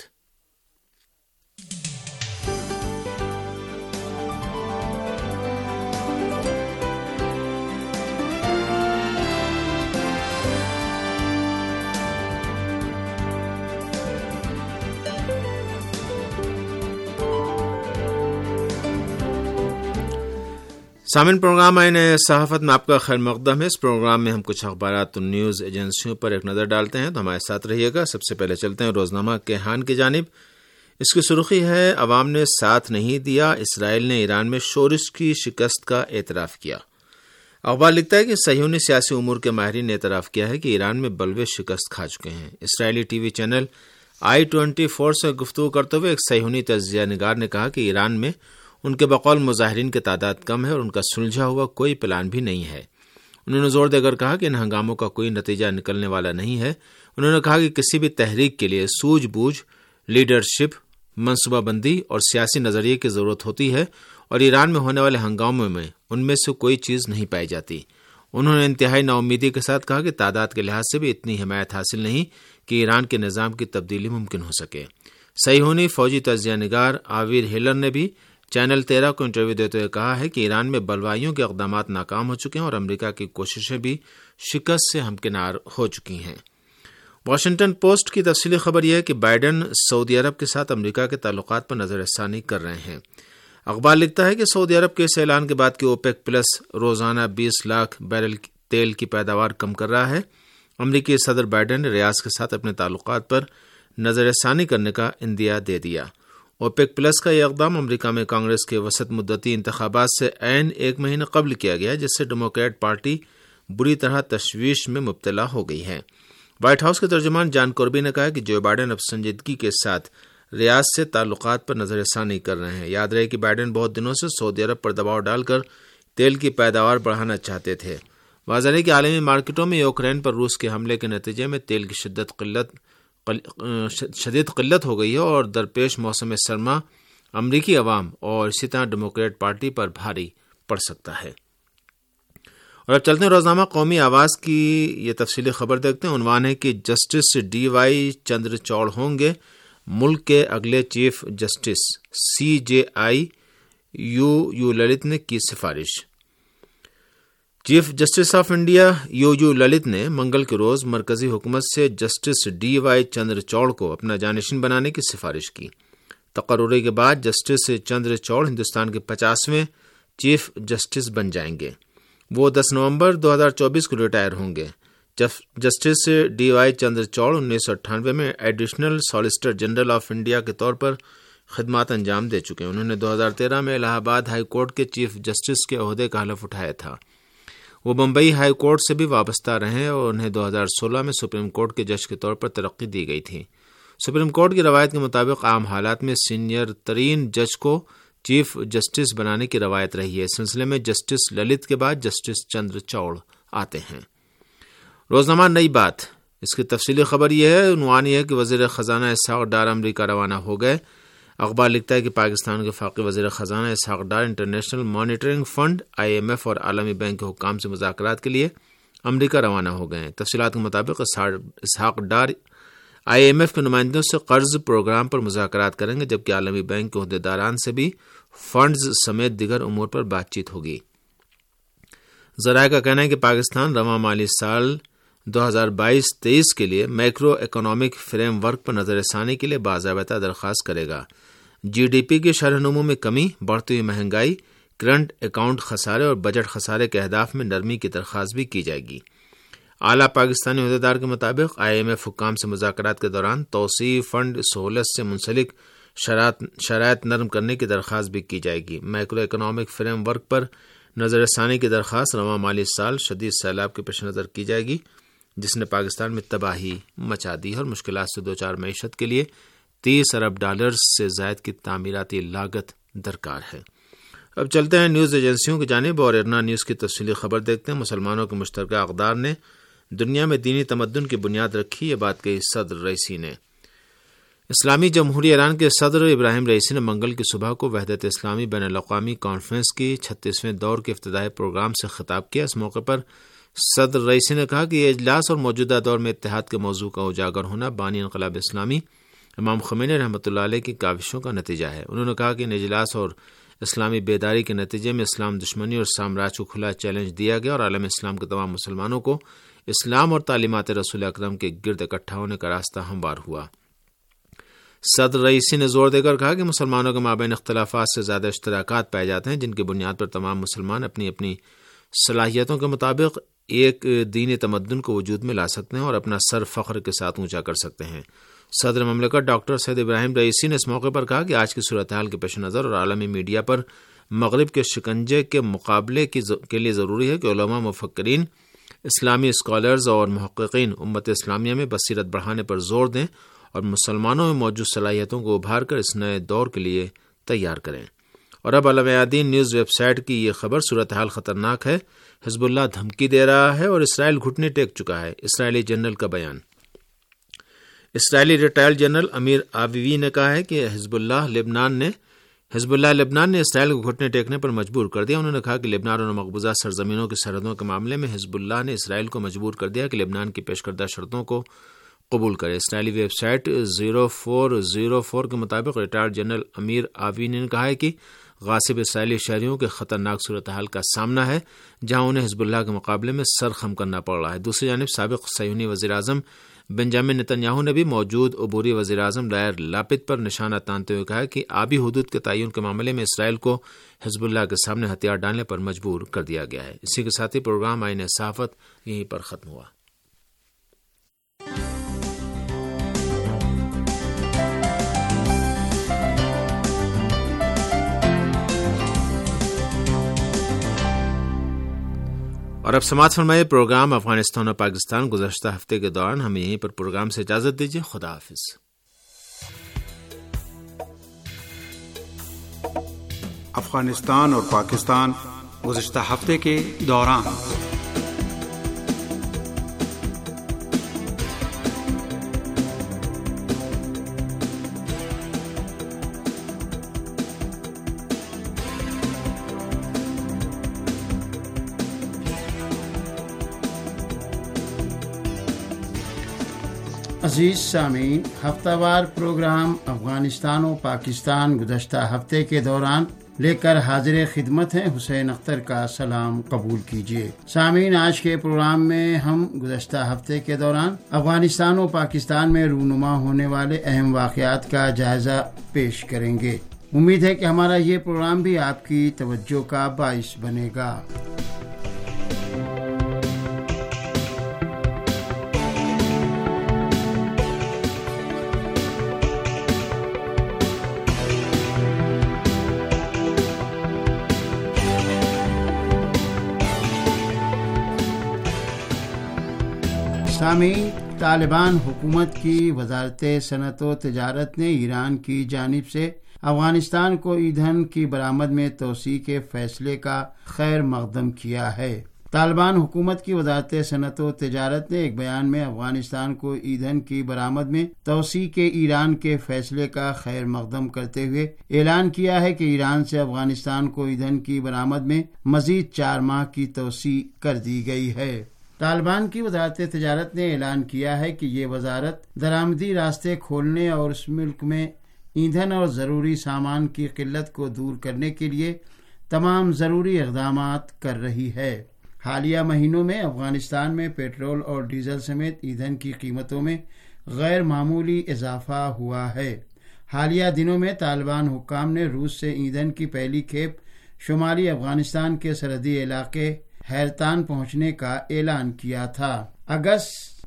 سامعین، پروگرام آئین صحافت میں آپ کا خیر مقدم ہے۔ اس پروگرام میں ہم کچھ اخبارات اور نیوز ایجنسیوں پر ایک نظر ڈالتے ہیں، تو ہمارے ساتھ رہیے گا۔ سب سے پہلے چلتے ہیں روزنامہ کیہان کی جانب۔ اس کی سرخی ہے، عوام نے ساتھ نہیں دیا، اسرائیل نے ایران میں شورش کی شکست کا اعتراف کیا۔ اخبار لکھتا ہے کہ صہیونی سیاسی امور کے ماہرین نے اعتراف کیا ہے کہ ایران میں بلوے شکست کھا چکے ہیں۔ اسرائیلی ٹی وی چینل i24 سے گفتگو کرتے ہوئے ایک صہیونی تجزیہ نگار نے کہا کہ ایران میں ان کے بقول مظاہرین کی تعداد کم ہے اور ان کا سلجھا ہوا کوئی پلان بھی نہیں ہے۔ انہوں نے زور دے کر کہا کہ ان ہنگاموں کا کوئی نتیجہ نکلنے والا نہیں ہے۔ انہوں نے کہا کہ کسی بھی تحریک کے لیے سوجھ بوجھ، لیڈرشپ، منصوبہ بندی اور سیاسی نظریے کی ضرورت ہوتی ہے، اور ایران میں ہونے والے ہنگاموں میں ان میں سے کوئی چیز نہیں پائی جاتی۔ انہوں نے انتہائی نا امیدی کے ساتھ کہا کہ تعداد کے لحاظ سے بھی اتنی حمایت حاصل نہیں کہ ایران کے نظام کی تبدیلی ممکن ہو سکے۔ صہیونی فوجی تجزیہ نگار آویر ہیلر نے بھی چینل 13 کو انٹرویو دیتے ہوئے کہا ہے کہ ایران میں بلوائیوں کے اقدامات ناکام ہو چکے ہیں اور امریکہ کی کوششیں بھی شکست سے ہمکنار ہو چکی ہیں۔ واشنگٹن پوسٹ کی تفصیلی خبر یہ ہے کہ بائیڈن سعودی عرب کے ساتھ امریکہ کے تعلقات پر نظر ثانی کر رہے ہیں۔ اخبار لکھتا ہے کہ سعودی عرب کے اس اعلان کے بعد کہ اوپیک پلس روزانہ 20 لاکھ بیرل تیل کی پیداوار کم کر رہا ہے، امریکی صدر بائیڈن نے ریاض کے ساتھ اپنے تعلقات پر نظر ثانی کرنے کا عندیہ دے دیا۔ اوپیک پلس کا یہ اقدام امریکہ میں کانگریس کے وسط مدتی انتخابات سے عین ایک مہینے قبل کیا گیا، جس سے ڈیموکریٹ پارٹی بری طرح تشویش میں مبتلا ہو گئی ہے۔ وائٹ ہاؤس کے ترجمان جان کوربی نے کہا کہ جو بائیڈن اب سنجیدگی کے ساتھ ریاض سے تعلقات پر نظر ثانی کر رہے ہیں۔ یاد رہے کہ بائیڈن بہت دنوں سے سعودی عرب پر دباؤ ڈال کر تیل کی پیداوار بڑھانا چاہتے تھے۔ واضح ہے کہ عالمی مارکیٹوں میں یوکرین پر روس کے حملے کے نتیجے میں تیل کی شدید قلت ہو گئی ہے اور درپیش موسم سرما امریکی عوام اور اسی طرح ڈیموکریٹ پارٹی پر بھاری پڑ سکتا ہے۔ اور اب چلتے ہیں روزنامہ قومی آواز کی یہ تفصیلی خبر دیکھتے ہیں۔ عنوان ہے کہ جسٹس ڈی وائی چندرچوڑ ہوں گے ملک کے اگلے chief justice, CJI U Lalit نے کی سفارش۔ Chief justice of India U Lalit نے منگل کے روز مرکزی حکومت سے جسٹس ڈی وائی چندرچوڑ کو اپنا جانشین بنانے کی سفارش کی۔ تقرری کے بعد جسٹس چندرچوڑ ہندوستان کے 50ویں چیف جسٹس بن جائیں گے۔ وہ 10 نومبر 2024 کو ریٹائر ہوں گے۔ جسٹس ڈی وائی چندرچوڑ 1998 میں additional solicitor general of India کے طور پر خدمات انجام دے چکے ہیں۔ انہوں نے 2013 میں الہ آباد ہائی کورٹ کے چیف جسٹس کے عہدے کا حلف اٹھایا تھا۔ وہ بمبئی ہائی کورٹ سے بھی وابستہ رہے اور انہیں 2016 میں سپریم کورٹ کے جج کے طور پر ترقی دی گئی تھی۔ سپریم کورٹ کی روایت کے مطابق عام حالات میں سینئر ترین جج کو چیف جسٹس بنانے کی روایت رہی ہے۔ اس سلسلے میں جسٹس للت کے بعد جسٹس چندرچوڑ آتے ہیں۔ روزنامہ نئی بات، اس کی تفصیلی خبر یہ ہے، عنوان یہ ہے کہ وزیر خزانہ اسحاق ڈار امریکہ روانہ ہو گئے۔ اخبار لکھتا ہے کہ پاکستان کے فاقی وزیر خزانہ Ishaq Dar international monitoring fund IMF اور عالمی بینک کے حکام سے مذاکرات کے لیے امریکہ روانہ ہو گئے ہیں۔ تفصیلات کے مطابق اسحاق ڈار IMF کے نمائندوں سے قرض پروگرام پر مذاکرات کریں گے، جبکہ عالمی بینک کے عہدیداران سے بھی فنڈز سمیت دیگر امور پر بات چیت ہوگی۔ ذرائع کا کہنا ہے کہ پاکستان رواں مالی سال 2022-23 کے لیے میکرو اکنامک فریم ورک پر نظر ثانی کے لیے باضابطہ درخواست کرے گا۔ GDP کی شرح نمو میں کمی، بڑھتی ہوئی مہنگائی، کرنٹ اکاؤنٹ خسارے اور بجٹ خسارے کے اہداف میں نرمی کی درخواست بھی کی جائے گی۔ اعلیٰ پاکستانی عہدیدار کے مطابق IMF حکام سے مذاکرات کے دوران توسیع فنڈ سہولت سے منسلک شرائط نرم کرنے کی درخواست بھی کی جائے گی۔ میکرو اکنامک فریم ورک پر نظر ثانی کی درخواست رواں مالی سال شدید سیلاب کے پیش نظر کی جائے گی، جس نے پاکستان میں تباہی مچا دی ہے اور مشکلات سے دوچار معیشت کے لیے $30 ارب سے زائد کی تعمیراتی لاگت درکار ہے۔ اب چلتے ہیں نیوز ایجنسیوں کی جانب اور ارنا نیوز کی تفصیلی خبر دیکھتے ہیں۔ مسلمانوں کے مشترکہ اقدار نے دنیا میں دینی تمدن کی بنیاد رکھی، یہ بات کہی صدر رئیسی نے۔ اسلامی جمہوریہ ایران کے صدر ابراہیم رئیسی نے منگل کی صبح کو وحدت اسلامی بین الاقوامی کانفرنس کی 36ویں دور کے افتتاحی پروگرام سے خطاب کیا۔ اس موقع پر صدر رئیسی نے کہا کہ یہ اجلاس اور موجودہ دور میں اتحاد کے موضوع کا اجاگر ہونا بانی انقلاب اسلامی امام خمینی رحمۃ اللہ علیہ کی کاوشوں کا نتیجہ ہے۔ انہوں نے کہا کہ ان اجلاس اور اسلامی بیداری کے نتیجے میں اسلام دشمنی اور سامراج کو کھلا چیلنج دیا گیا اور عالم اسلام کے تمام مسلمانوں کو اسلام اور تعلیمات رسول اکرم کے گرد اکٹھا ہونے کا راستہ ہموار ہوا۔ صدر رئیسی نے زور دے کر کہا کہ مسلمانوں کے مابین اختلافات سے زیادہ اشتراکات پائے جاتے ہیں، جن کی بنیاد پر تمام مسلمان اپنی اپنی صلاحیتوں کے مطابق ایک دینی تمدن کو وجود میں لا سکتے ہیں اور اپنا سر فخر کے ساتھ اونچا کر سکتے ہیں۔ صدر مملکت ڈاکٹر سید ابراہیم رئیسی نے اس موقع پر کہا کہ آج کی صورتحال کے پیش نظر اور عالمی میڈیا پر مغرب کے شکنجے کے مقابلے کے لیے ضروری ہے کہ علماء، مفکرین، اسلامی اسکالرز اور محققین امت اسلامیہ میں بصیرت بڑھانے پر زور دیں اور مسلمانوں میں موجود صلاحیتوں کو ابھار کر اس نئے دور کے لیے تیار کریں۔ اور اب المیادین نیوز ویب سائٹ کی یہ خبر: صورتحال خطرناک ہے، حزب اللہ دھمکی دے رہا ہے اور اسرائیل گھٹنے ٹیک چکا ہے۔ اسرائیلی جنرل کا بیان۔ اسرائیلی ریٹائرڈ جنرل امیر آویوی نے کہا ہے کہ حزب اللہ لبنان نے اسرائیل کو گھٹنے ٹیکنے پر مجبور کر دیا۔ انہوں نے کہا کہ لبنان اور مقبوضہ سرزمینوں کی سرحدوں کے معاملے میں حزب اللہ نے اسرائیل کو مجبور کر دیا کہ لبنان کی پیش کردہ شرطوں کو قبول کرے۔ اسرائیلی ویب سائٹ 0404 کے مطابق ریٹائرڈ جنرل امیر آویوی نے کہا ہے کہ غاصب اسرائیلی شہریوں کے خطرناک صورتحال کا سامنا ہے، جہاں انہیں حزب اللہ کے مقابلے میں سر خم کرنا پڑ رہا ہے۔ دوسری جانب سابق صہیونی وزیراعظم بنجامن نتنیاہو نے بھی موجود عبوری وزیراعظم یائر لاپد پر نشانہ تانتے ہوئے کہا کہ آبی حدود کے تعین کے معاملے میں اسرائیل کو حزب اللہ کے سامنے ہتھیار ڈالنے پر مجبور کر دیا گیا ہے۔ اسی کے ساتھ ہی پروگرام آئین صحافت یہیں پر ختم ہوا۔ اور اب سماعت فرمائے پروگرام افغانستان اور پاکستان گزشتہ ہفتے کے دوران۔ ہمیں یہیں پر پروگرام سے اجازت دیجیے۔ خدا حافظ۔ افغانستان اور پاکستان گزشتہ ہفتے کے دوران۔ عزیز سامعین، ہفتہ وار پروگرام افغانستان و پاکستان گزشتہ ہفتے کے دوران لے کر حاضر خدمت ہیں۔ حسین اختر کا سلام قبول کیجیے۔ سامعین، آج کے پروگرام میں ہم گزشتہ ہفتے کے دوران افغانستان و پاکستان میں رونما ہونے والے اہم واقعات کا جائزہ پیش کریں گے۔ امید ہے کہ ہمارا یہ پروگرام بھی آپ کی توجہ کا باعث بنے گا۔ سامعین، طالبان حکومت کی وزارت صنعت و تجارت نے ایران کی جانب سے افغانستان کو ایندھن کی برآمد میں توسیع کے فیصلے کا خیر مقدم کیا ہے۔ طالبان حکومت کی وزارت صنعت و تجارت نے ایک بیان میں افغانستان کو ایندھن کی برآمد میں توسیع کے ایران کے فیصلے کا خیر مقدم کرتے ہوئے اعلان کیا ہے کہ ایران سے افغانستان کو ایندھن کی برآمد میں مزید 4 ماہ کی توسیع کر دی گئی ہے۔ طالبان کی وزارت تجارت نے اعلان کیا ہے کہ یہ وزارت درآمدی راستے کھولنے اور اس ملک میں ایندھن اور ضروری سامان کی قلت کو دور کرنے کے لیے تمام ضروری اقدامات کر رہی ہے۔ حالیہ مہینوں میں افغانستان میں پیٹرول اور ڈیزل سمیت ایندھن کی قیمتوں میں غیر معمولی اضافہ ہوا ہے۔ حالیہ دنوں میں طالبان حکام نے روس سے ایندھن کی پہلی کھیپ شمالی افغانستان کے سرحدی علاقے حیرتان پہنچنے کا اعلان کیا تھا۔ اگست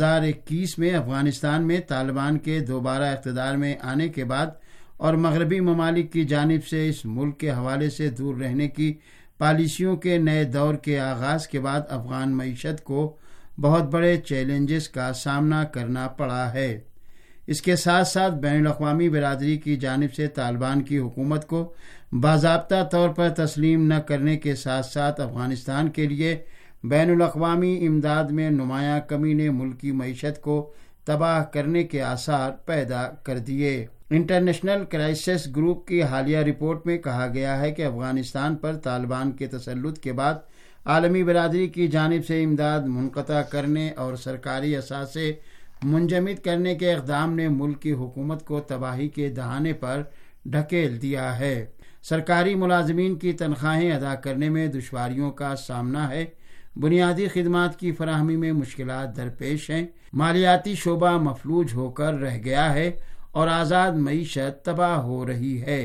2021 میں افغانستان میں طالبان کے دوبارہ اقتدار میں آنے کے بعد اور مغربی ممالک کی جانب سے اس ملک کے حوالے سے دور رہنے کی پالیسیوں کے نئے دور کے آغاز کے بعد افغان معیشت کو بہت بڑے چیلنجز کا سامنا کرنا پڑا ہے۔ اس کے ساتھ ساتھ بین الاقوامی برادری کی جانب سے طالبان کی حکومت کو باضابطہ طور پر تسلیم نہ کرنے کے ساتھ ساتھ افغانستان کے لیے بین الاقوامی امداد میں نمایاں کمی نے ملکی معیشت کو تباہ کرنے کے آثار پیدا کر دیے۔ انٹرنیشنل کرائسس گروپ کی حالیہ رپورٹ میں کہا گیا ہے کہ افغانستان پر طالبان کے تسلط کے بعد عالمی برادری کی جانب سے امداد منقطع کرنے اور سرکاری اثاثے منجمد کرنے کے اقدام نے ملک کی حکومت کو تباہی کے دہانے پر ڈھکیل دیا ہے۔ سرکاری ملازمین کی تنخواہیں ادا کرنے میں دشواریوں کا سامنا ہے، بنیادی خدمات کی فراہمی میں مشکلات درپیش ہیں، مالیاتی شعبہ مفلوج ہو کر رہ گیا ہے اور آزاد معیشت تباہ ہو رہی ہے۔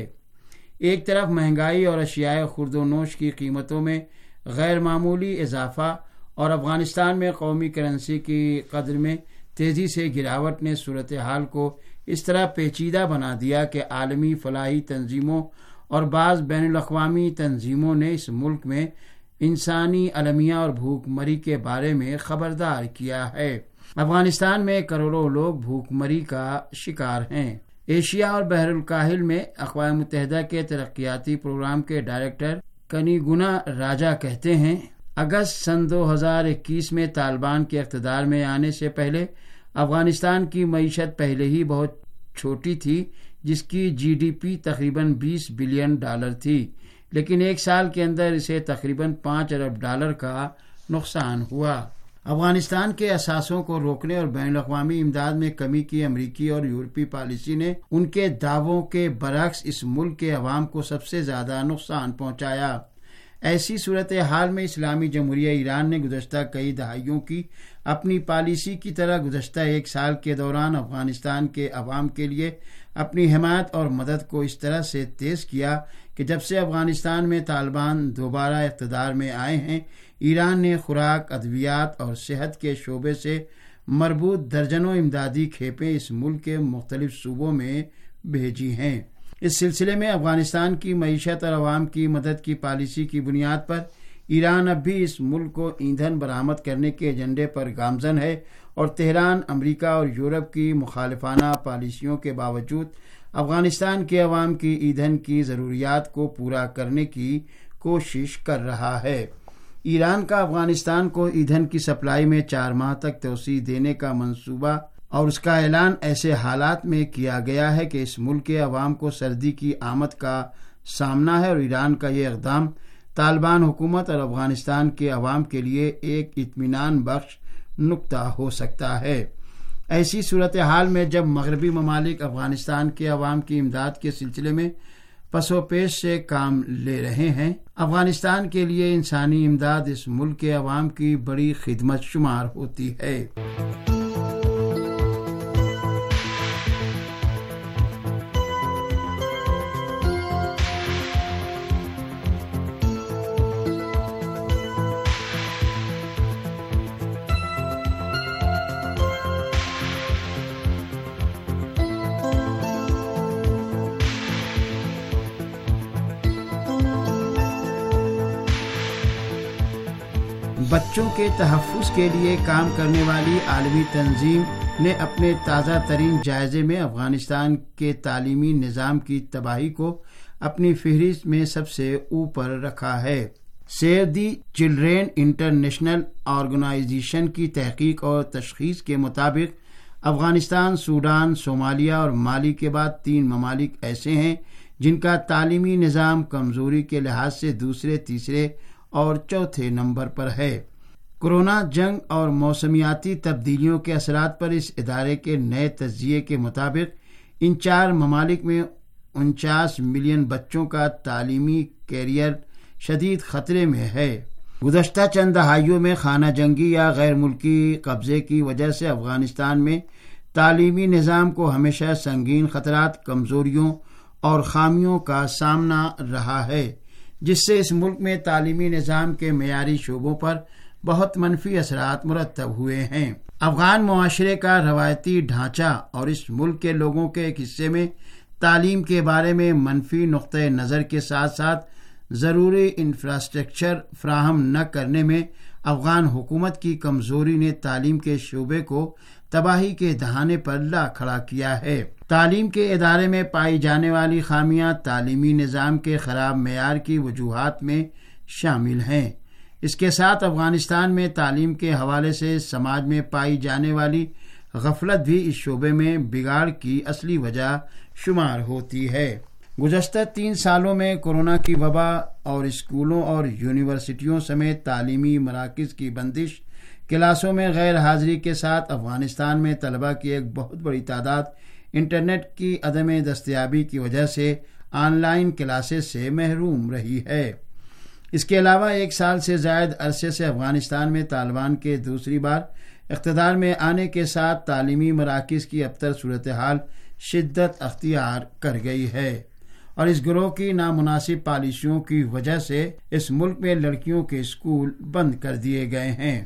ایک طرف مہنگائی اور اشیاء خورد و نوش کی قیمتوں میں غیر معمولی اضافہ اور افغانستان میں قومی کرنسی کی قدر میں تیزی سے گراوٹ نے صورتحال کو اس طرح پیچیدہ بنا دیا کہ عالمی فلاحی تنظیموں اور بعض بین الاقوامی تنظیموں نے اس ملک میں انسانی المیہ اور بھوک مری کے بارے میں خبردار کیا ہے۔ افغانستان میں کروڑوں لوگ بھوک مری کا شکار ہیں۔ ایشیا اور بحر الکاہل میں اقوام متحدہ کے ترقیاتی پروگرام کے ڈائریکٹر کنی گنا راجا کہتے ہیں، اگست سن 2021 میں طالبان کے اقتدار میں آنے سے پہلے افغانستان کی معیشت پہلے ہی بہت چھوٹی تھی، جس کی جی ڈی پی تقریباً $20 بلین تھی، لیکن ایک سال کے اندر اسے تقریباً $5 ارب کا نقصان ہوا۔ افغانستان کے اثاثوں کو روکنے اور بین الاقوامی امداد میں کمی کی امریکی اور یورپی پالیسی نے ان کے دعووں کے برعکس اس ملک کے عوام کو سب سے زیادہ نقصان پہنچایا۔ ایسی صورتحال میں اسلامی جمہوریہ ایران نے گزشتہ کئی دہائیوں کی اپنی پالیسی کی طرح گزشتہ ایک سال کے دوران افغانستان کے عوام کے لیے اپنی حمایت اور مدد کو اس طرح سے تیز کیا کہ جب سے افغانستان میں طالبان دوبارہ اقتدار میں آئے ہیں، ایران نے خوراک، ادویات اور صحت کے شعبے سے مربوط درجنوں امدادی کھیپیں اس ملک کے مختلف صوبوں میں بھیجی ہیں۔ اس سلسلے میں افغانستان کی معیشت اور عوام کی مدد کی پالیسی کی بنیاد پر ایران اب بھی اس ملک کو ایندھن برآمد کرنے کے ایجنڈے پر گامزن ہے، اور تہران امریکہ اور یورپ کی مخالفانہ پالیسیوں کے باوجود افغانستان کے عوام کی ایندھن کی ضروریات کو پورا کرنے کی کوشش کر رہا ہے۔ ایران کا افغانستان کو ایندھن کی سپلائی میں 4 ماہ تک توسیع دینے کا منصوبہ اور اس کا اعلان ایسے حالات میں کیا گیا ہے کہ اس ملک کے عوام کو سردی کی آمد کا سامنا ہے، اور ایران کا یہ اقدام طالبان حکومت اور افغانستان کے عوام کے لیے ایک اطمینان بخش نقطہ ہو سکتا ہے۔ ایسی صورتحال میں جب مغربی ممالک افغانستان کے عوام کی امداد کے سلسلے میں پس و پیش سے کام لے رہے ہیں، افغانستان کے لیے انسانی امداد اس ملک کے عوام کی بڑی خدمت شمار ہوتی ہے۔ بچوں کے تحفظ کے لیے کام کرنے والی عالمی تنظیم نے اپنے تازہ ترین جائزے میں افغانستان کے تعلیمی نظام کی تباہی کو اپنی فہرست میں سب سے اوپر رکھا ہے۔ Save the Children International organisation کی تحقیق اور تشخیص کے مطابق افغانستان، سوڈان، صومالیہ اور مالی کے بعد 3 ممالک ایسے ہیں جن کا تعلیمی نظام کمزوری کے لحاظ سے دوسرے، تیسرے اور چوتھے نمبر پر ہے۔ کورونا، جنگ اور موسمیاتی تبدیلیوں کے اثرات پر اس ادارے کے نئے تجزیے کے مطابق ان 4 ممالک میں 49 ملین بچوں کا تعلیمی کیریئر شدید خطرے میں ہے۔ گزشتہ چند دہائیوں میں خانہ جنگی یا غیر ملکی قبضے کی وجہ سے افغانستان میں تعلیمی نظام کو ہمیشہ سنگین خطرات، کمزوریوں اور خامیوں کا سامنا رہا ہے، جس سے اس ملک میں تعلیمی نظام کے معیاری شعبوں پر بہت منفی اثرات مرتب ہوئے ہیں۔ افغان معاشرے کا روایتی ڈھانچہ اور اس ملک کے لوگوں کے ایک حصے میں تعلیم کے بارے میں منفی نقطۂ نظر کے ساتھ ساتھ ضروری انفراسٹرکچر فراہم نہ کرنے میں افغان حکومت کی کمزوری نے تعلیم کے شعبے کو تباہی کے دہانے پر لا کھڑا کیا ہے۔ تعلیم کے ادارے میں پائی جانے والی خامیاں تعلیمی نظام کے خراب معیار کی وجوہات میں شامل ہیں۔ اس کے ساتھ افغانستان میں تعلیم کے حوالے سے سماج میں پائی جانے والی غفلت بھی اس شعبے میں بگاڑ کی اصلی وجہ شمار ہوتی ہے۔ گزشتہ 3 سالوں میں کورونا کی وبا اور اسکولوں اور یونیورسٹیوں سمیت تعلیمی مراکز کی بندش، کلاسوں میں غیر حاضری کے ساتھ افغانستان میں طلباء کی ایک بہت بڑی تعداد انٹرنیٹ کی عدم دستیابی کی وجہ سے آن لائن کلاسز سے محروم رہی ہے۔ اس کے علاوہ 1 سال سے زائد عرصے سے افغانستان میں طالبان کے دوسری بار اقتدار میں آنے کے ساتھ تعلیمی مراکز کی ابتر صورتحال شدت اختیار کر گئی ہے اور اس گروہ کی نامناسب پالیسیوں کی وجہ سے اس ملک میں لڑکیوں کے اسکول بند کر دیے گئے ہیں۔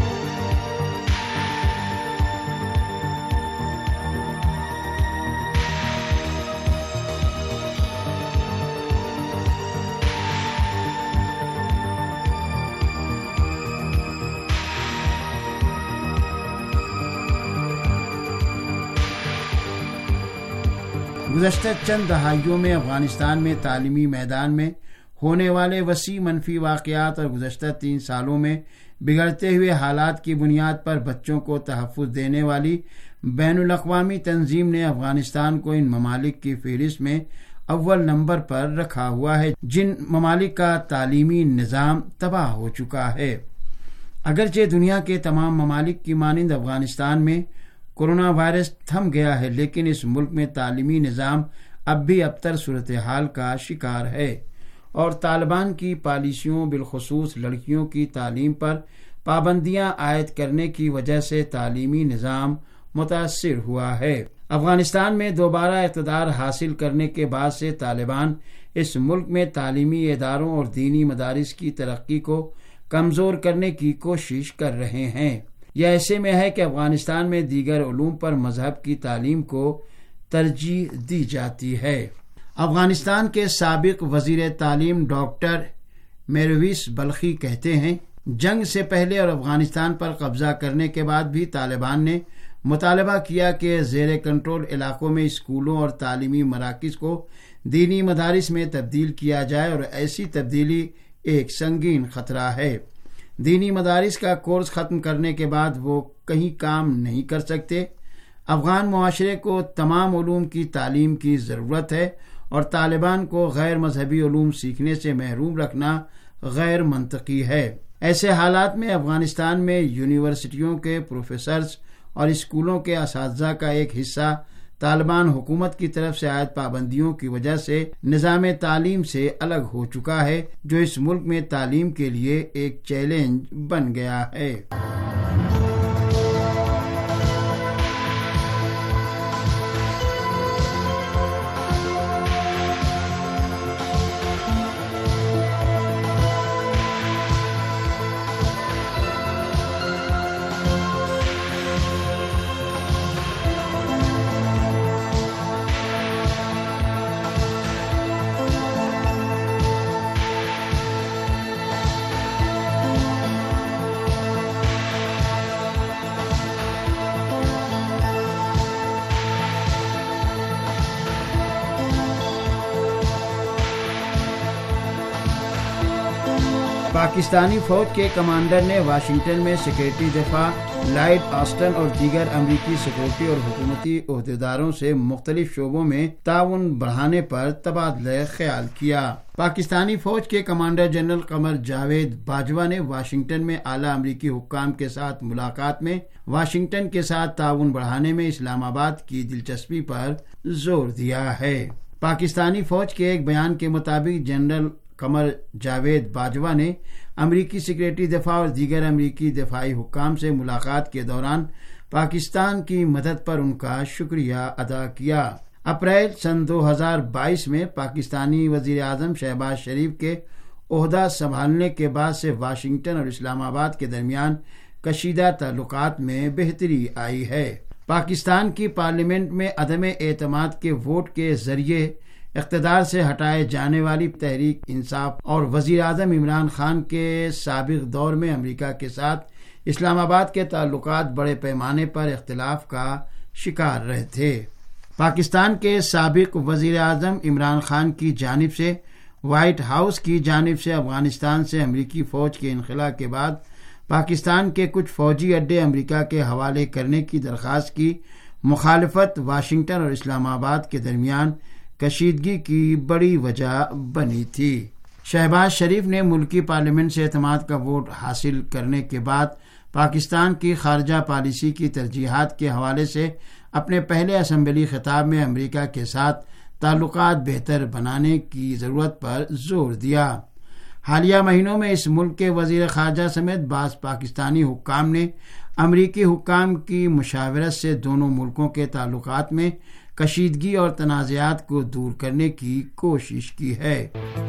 گزشتہ چند دہائیوں میں افغانستان میں تعلیمی میدان میں ہونے والے وسیع منفی واقعات اور گزشتہ 3 سالوں میں بگڑتے ہوئے حالات کی بنیاد پر بچوں کو تحفظ دینے والی بین الاقوامی تنظیم نے افغانستان کو ان ممالک کی فہرست میں اول نمبر پر رکھا ہوا ہے جن ممالک کا تعلیمی نظام تباہ ہو چکا ہے۔ اگرچہ دنیا کے تمام ممالک کی مانند افغانستان میں کورونا وائرس تھم گیا ہے، لیکن اس ملک میں تعلیمی نظام اب بھی ابتر صورتحال کا شکار ہے اور طالبان کی پالیسیوں بالخصوص لڑکیوں کی تعلیم پر پابندیاں عائد کرنے کی وجہ سے تعلیمی نظام متاثر ہوا ہے۔ افغانستان میں دوبارہ اقتدار حاصل کرنے کے بعد سے طالبان اس ملک میں تعلیمی اداروں اور دینی مدارس کی ترقی کو کمزور کرنے کی کوشش کر رہے ہیں۔ یہ ایسے میں ہے کہ افغانستان میں دیگر علوم پر مذہب کی تعلیم کو ترجیح دی جاتی ہے۔ افغانستان کے سابق وزیر تعلیم ڈاکٹر میرویس بلخی کہتے ہیں، جنگ سے پہلے اور افغانستان پر قبضہ کرنے کے بعد بھی طالبان نے مطالبہ کیا کہ زیر کنٹرول علاقوں میں اسکولوں اور تعلیمی مراکز کو دینی مدارس میں تبدیل کیا جائے اور ایسی تبدیلی ایک سنگین خطرہ ہے۔ دینی مدارس کا کورس ختم کرنے کے بعد وہ کہیں کام نہیں کر سکتے۔ افغان معاشرے کو تمام علوم کی تعلیم کی ضرورت ہے اور طالبان کو غیر مذہبی علوم سیکھنے سے محروم رکھنا غیر منطقی ہے۔ ایسے حالات میں افغانستان میں یونیورسٹیوں کے پروفیسرز اور اسکولوں کے اساتذہ کا ایک حصہ طالبان حکومت کی طرف سے عائد پابندیوں کی وجہ سے نظام تعلیم سے الگ ہو چکا ہے، جو اس ملک میں تعلیم کے لیے ایک چیلنج بن گیا ہے۔ پاکستانی فوج کے کمانڈر نے واشنگٹن میں سیکرٹری دفاع لائیڈ آسٹن اور دیگر امریکی سیکورٹی اور حکومتی عہدیداروں سے مختلف شعبوں میں تعاون بڑھانے پر تبادلہ خیال کیا۔ پاکستانی فوج کے کمانڈر جنرل قمر جاوید باجوہ نے واشنگٹن میں اعلیٰ امریکی حکام کے ساتھ ملاقات میں واشنگٹن کے ساتھ تعاون بڑھانے میں اسلام آباد کی دلچسپی پر زور دیا ہے۔ پاکستانی فوج کے ایک بیان کے مطابق جنرل قمر جاوید باجوہ نے امریکی سیکرٹری دفاع اور دیگر امریکی دفاعی حکام سے ملاقات کے دوران پاکستان کی مدد پر ان کا شکریہ ادا کیا۔ اپریل سن 2022 میں پاکستانی وزیر اعظم شہباز شریف کے عہدہ سنبھالنے کے بعد سے واشنگٹن اور اسلام آباد کے درمیان کشیدہ تعلقات میں بہتری آئی ہے۔ پاکستان کی پارلیمنٹ میں عدم اعتماد کے ووٹ کے ذریعے اقتدار سے ہٹائے جانے والی تحریک انصاف اور وزیر اعظم عمران خان کے سابق دور میں امریکہ کے ساتھ اسلام آباد کے تعلقات بڑے پیمانے پر اختلاف کا شکار رہے تھے۔ پاکستان کے سابق وزیر اعظم عمران خان کی جانب سے وائٹ ہاؤس کی جانب سے افغانستان سے امریکی فوج کے انخلاء کے بعد پاکستان کے کچھ فوجی اڈے امریکہ کے حوالے کرنے کی درخواست کی مخالفت واشنگٹن اور اسلام آباد کے درمیان کشیدگی کی بڑی وجہ بنی تھی۔ شہباز شریف نے ملکی پارلیمنٹ سے اعتماد کا ووٹ حاصل کرنے کے بعد پاکستان کی خارجہ پالیسی کی ترجیحات کے حوالے سے اپنے پہلے اسمبلی خطاب میں امریکہ کے ساتھ تعلقات بہتر بنانے کی ضرورت پر زور دیا۔ حالیہ مہینوں میں اس ملک کے وزیر خارجہ سمیت بعض پاکستانی حکام نے امریکی حکام کی مشاورت سے دونوں ملکوں کے تعلقات میں کشیدگی اور تنازعات کو دور کرنے کی کوشش کی ہے۔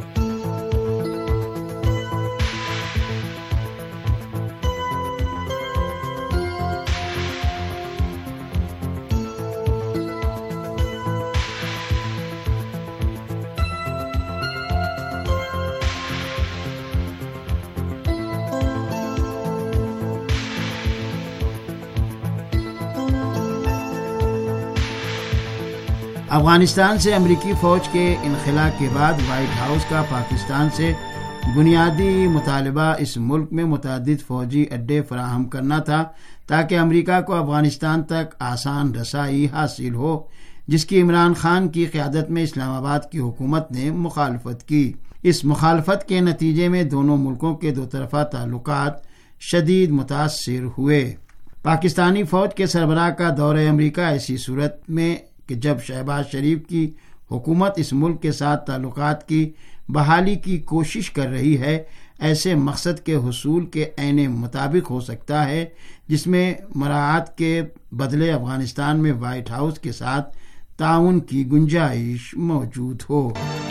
افغانستان سے امریکی فوج کے انخلا کے بعد وائٹ ہاؤس کا پاکستان سے بنیادی مطالبہ اس ملک میں متعدد فوجی اڈے فراہم کرنا تھا تاکہ امریکہ کو افغانستان تک آسان رسائی حاصل ہو، جس کی عمران خان کی قیادت میں اسلام آباد کی حکومت نے مخالفت کی۔ اس مخالفت کے نتیجے میں دونوں ملکوں کے دو طرفہ تعلقات شدید متاثر ہوئے۔ پاکستانی فوج کے سربراہ کا دورہ امریکہ ایسی صورت میں کہ جب شہباز شریف کی حکومت اس ملک کے ساتھ تعلقات کی بحالی کی کوشش کر رہی ہے، ایسے مقصد کے حصول کے عین مطابق ہو سکتا ہے جس میں مراعات کے بدلے افغانستان میں وائٹ ہاؤس کے ساتھ تعاون کی گنجائش موجود ہو۔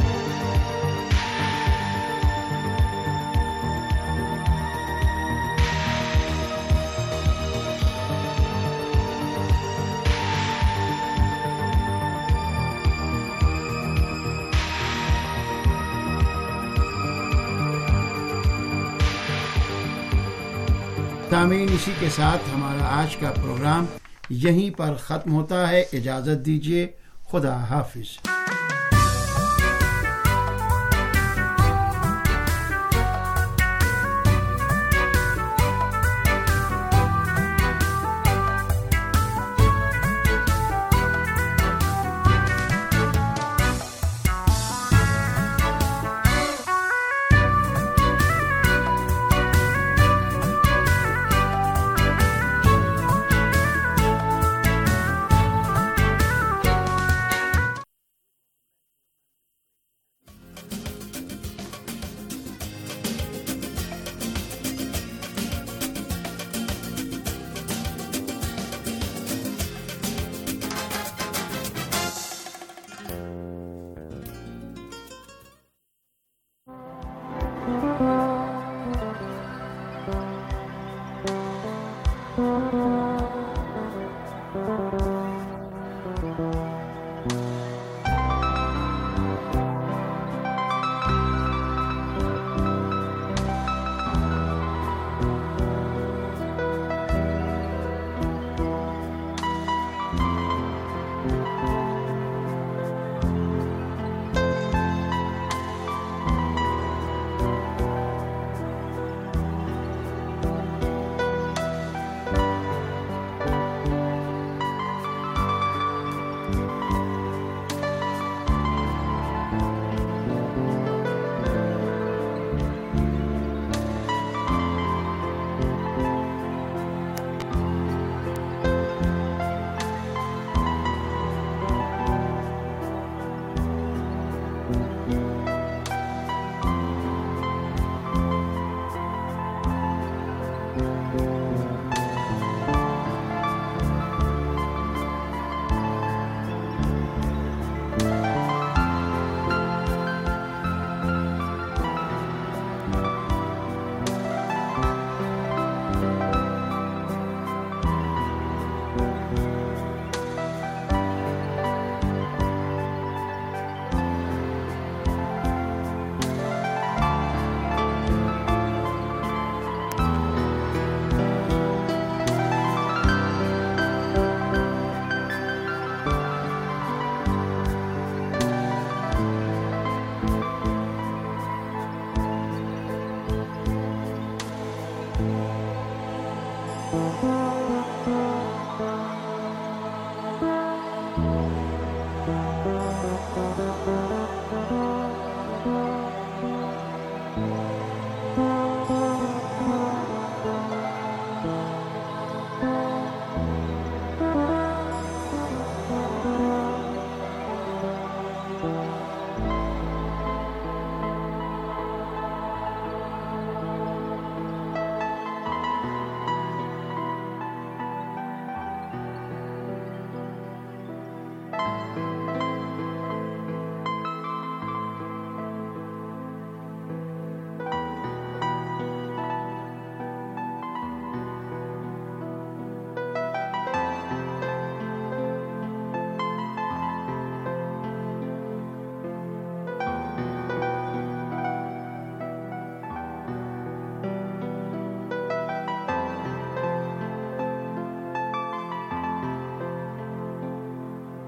سامعین، اسی کے ساتھ ہمارا آج کا پروگرام یہیں پر ختم ہوتا ہے۔ اجازت دیجیے، خدا حافظ۔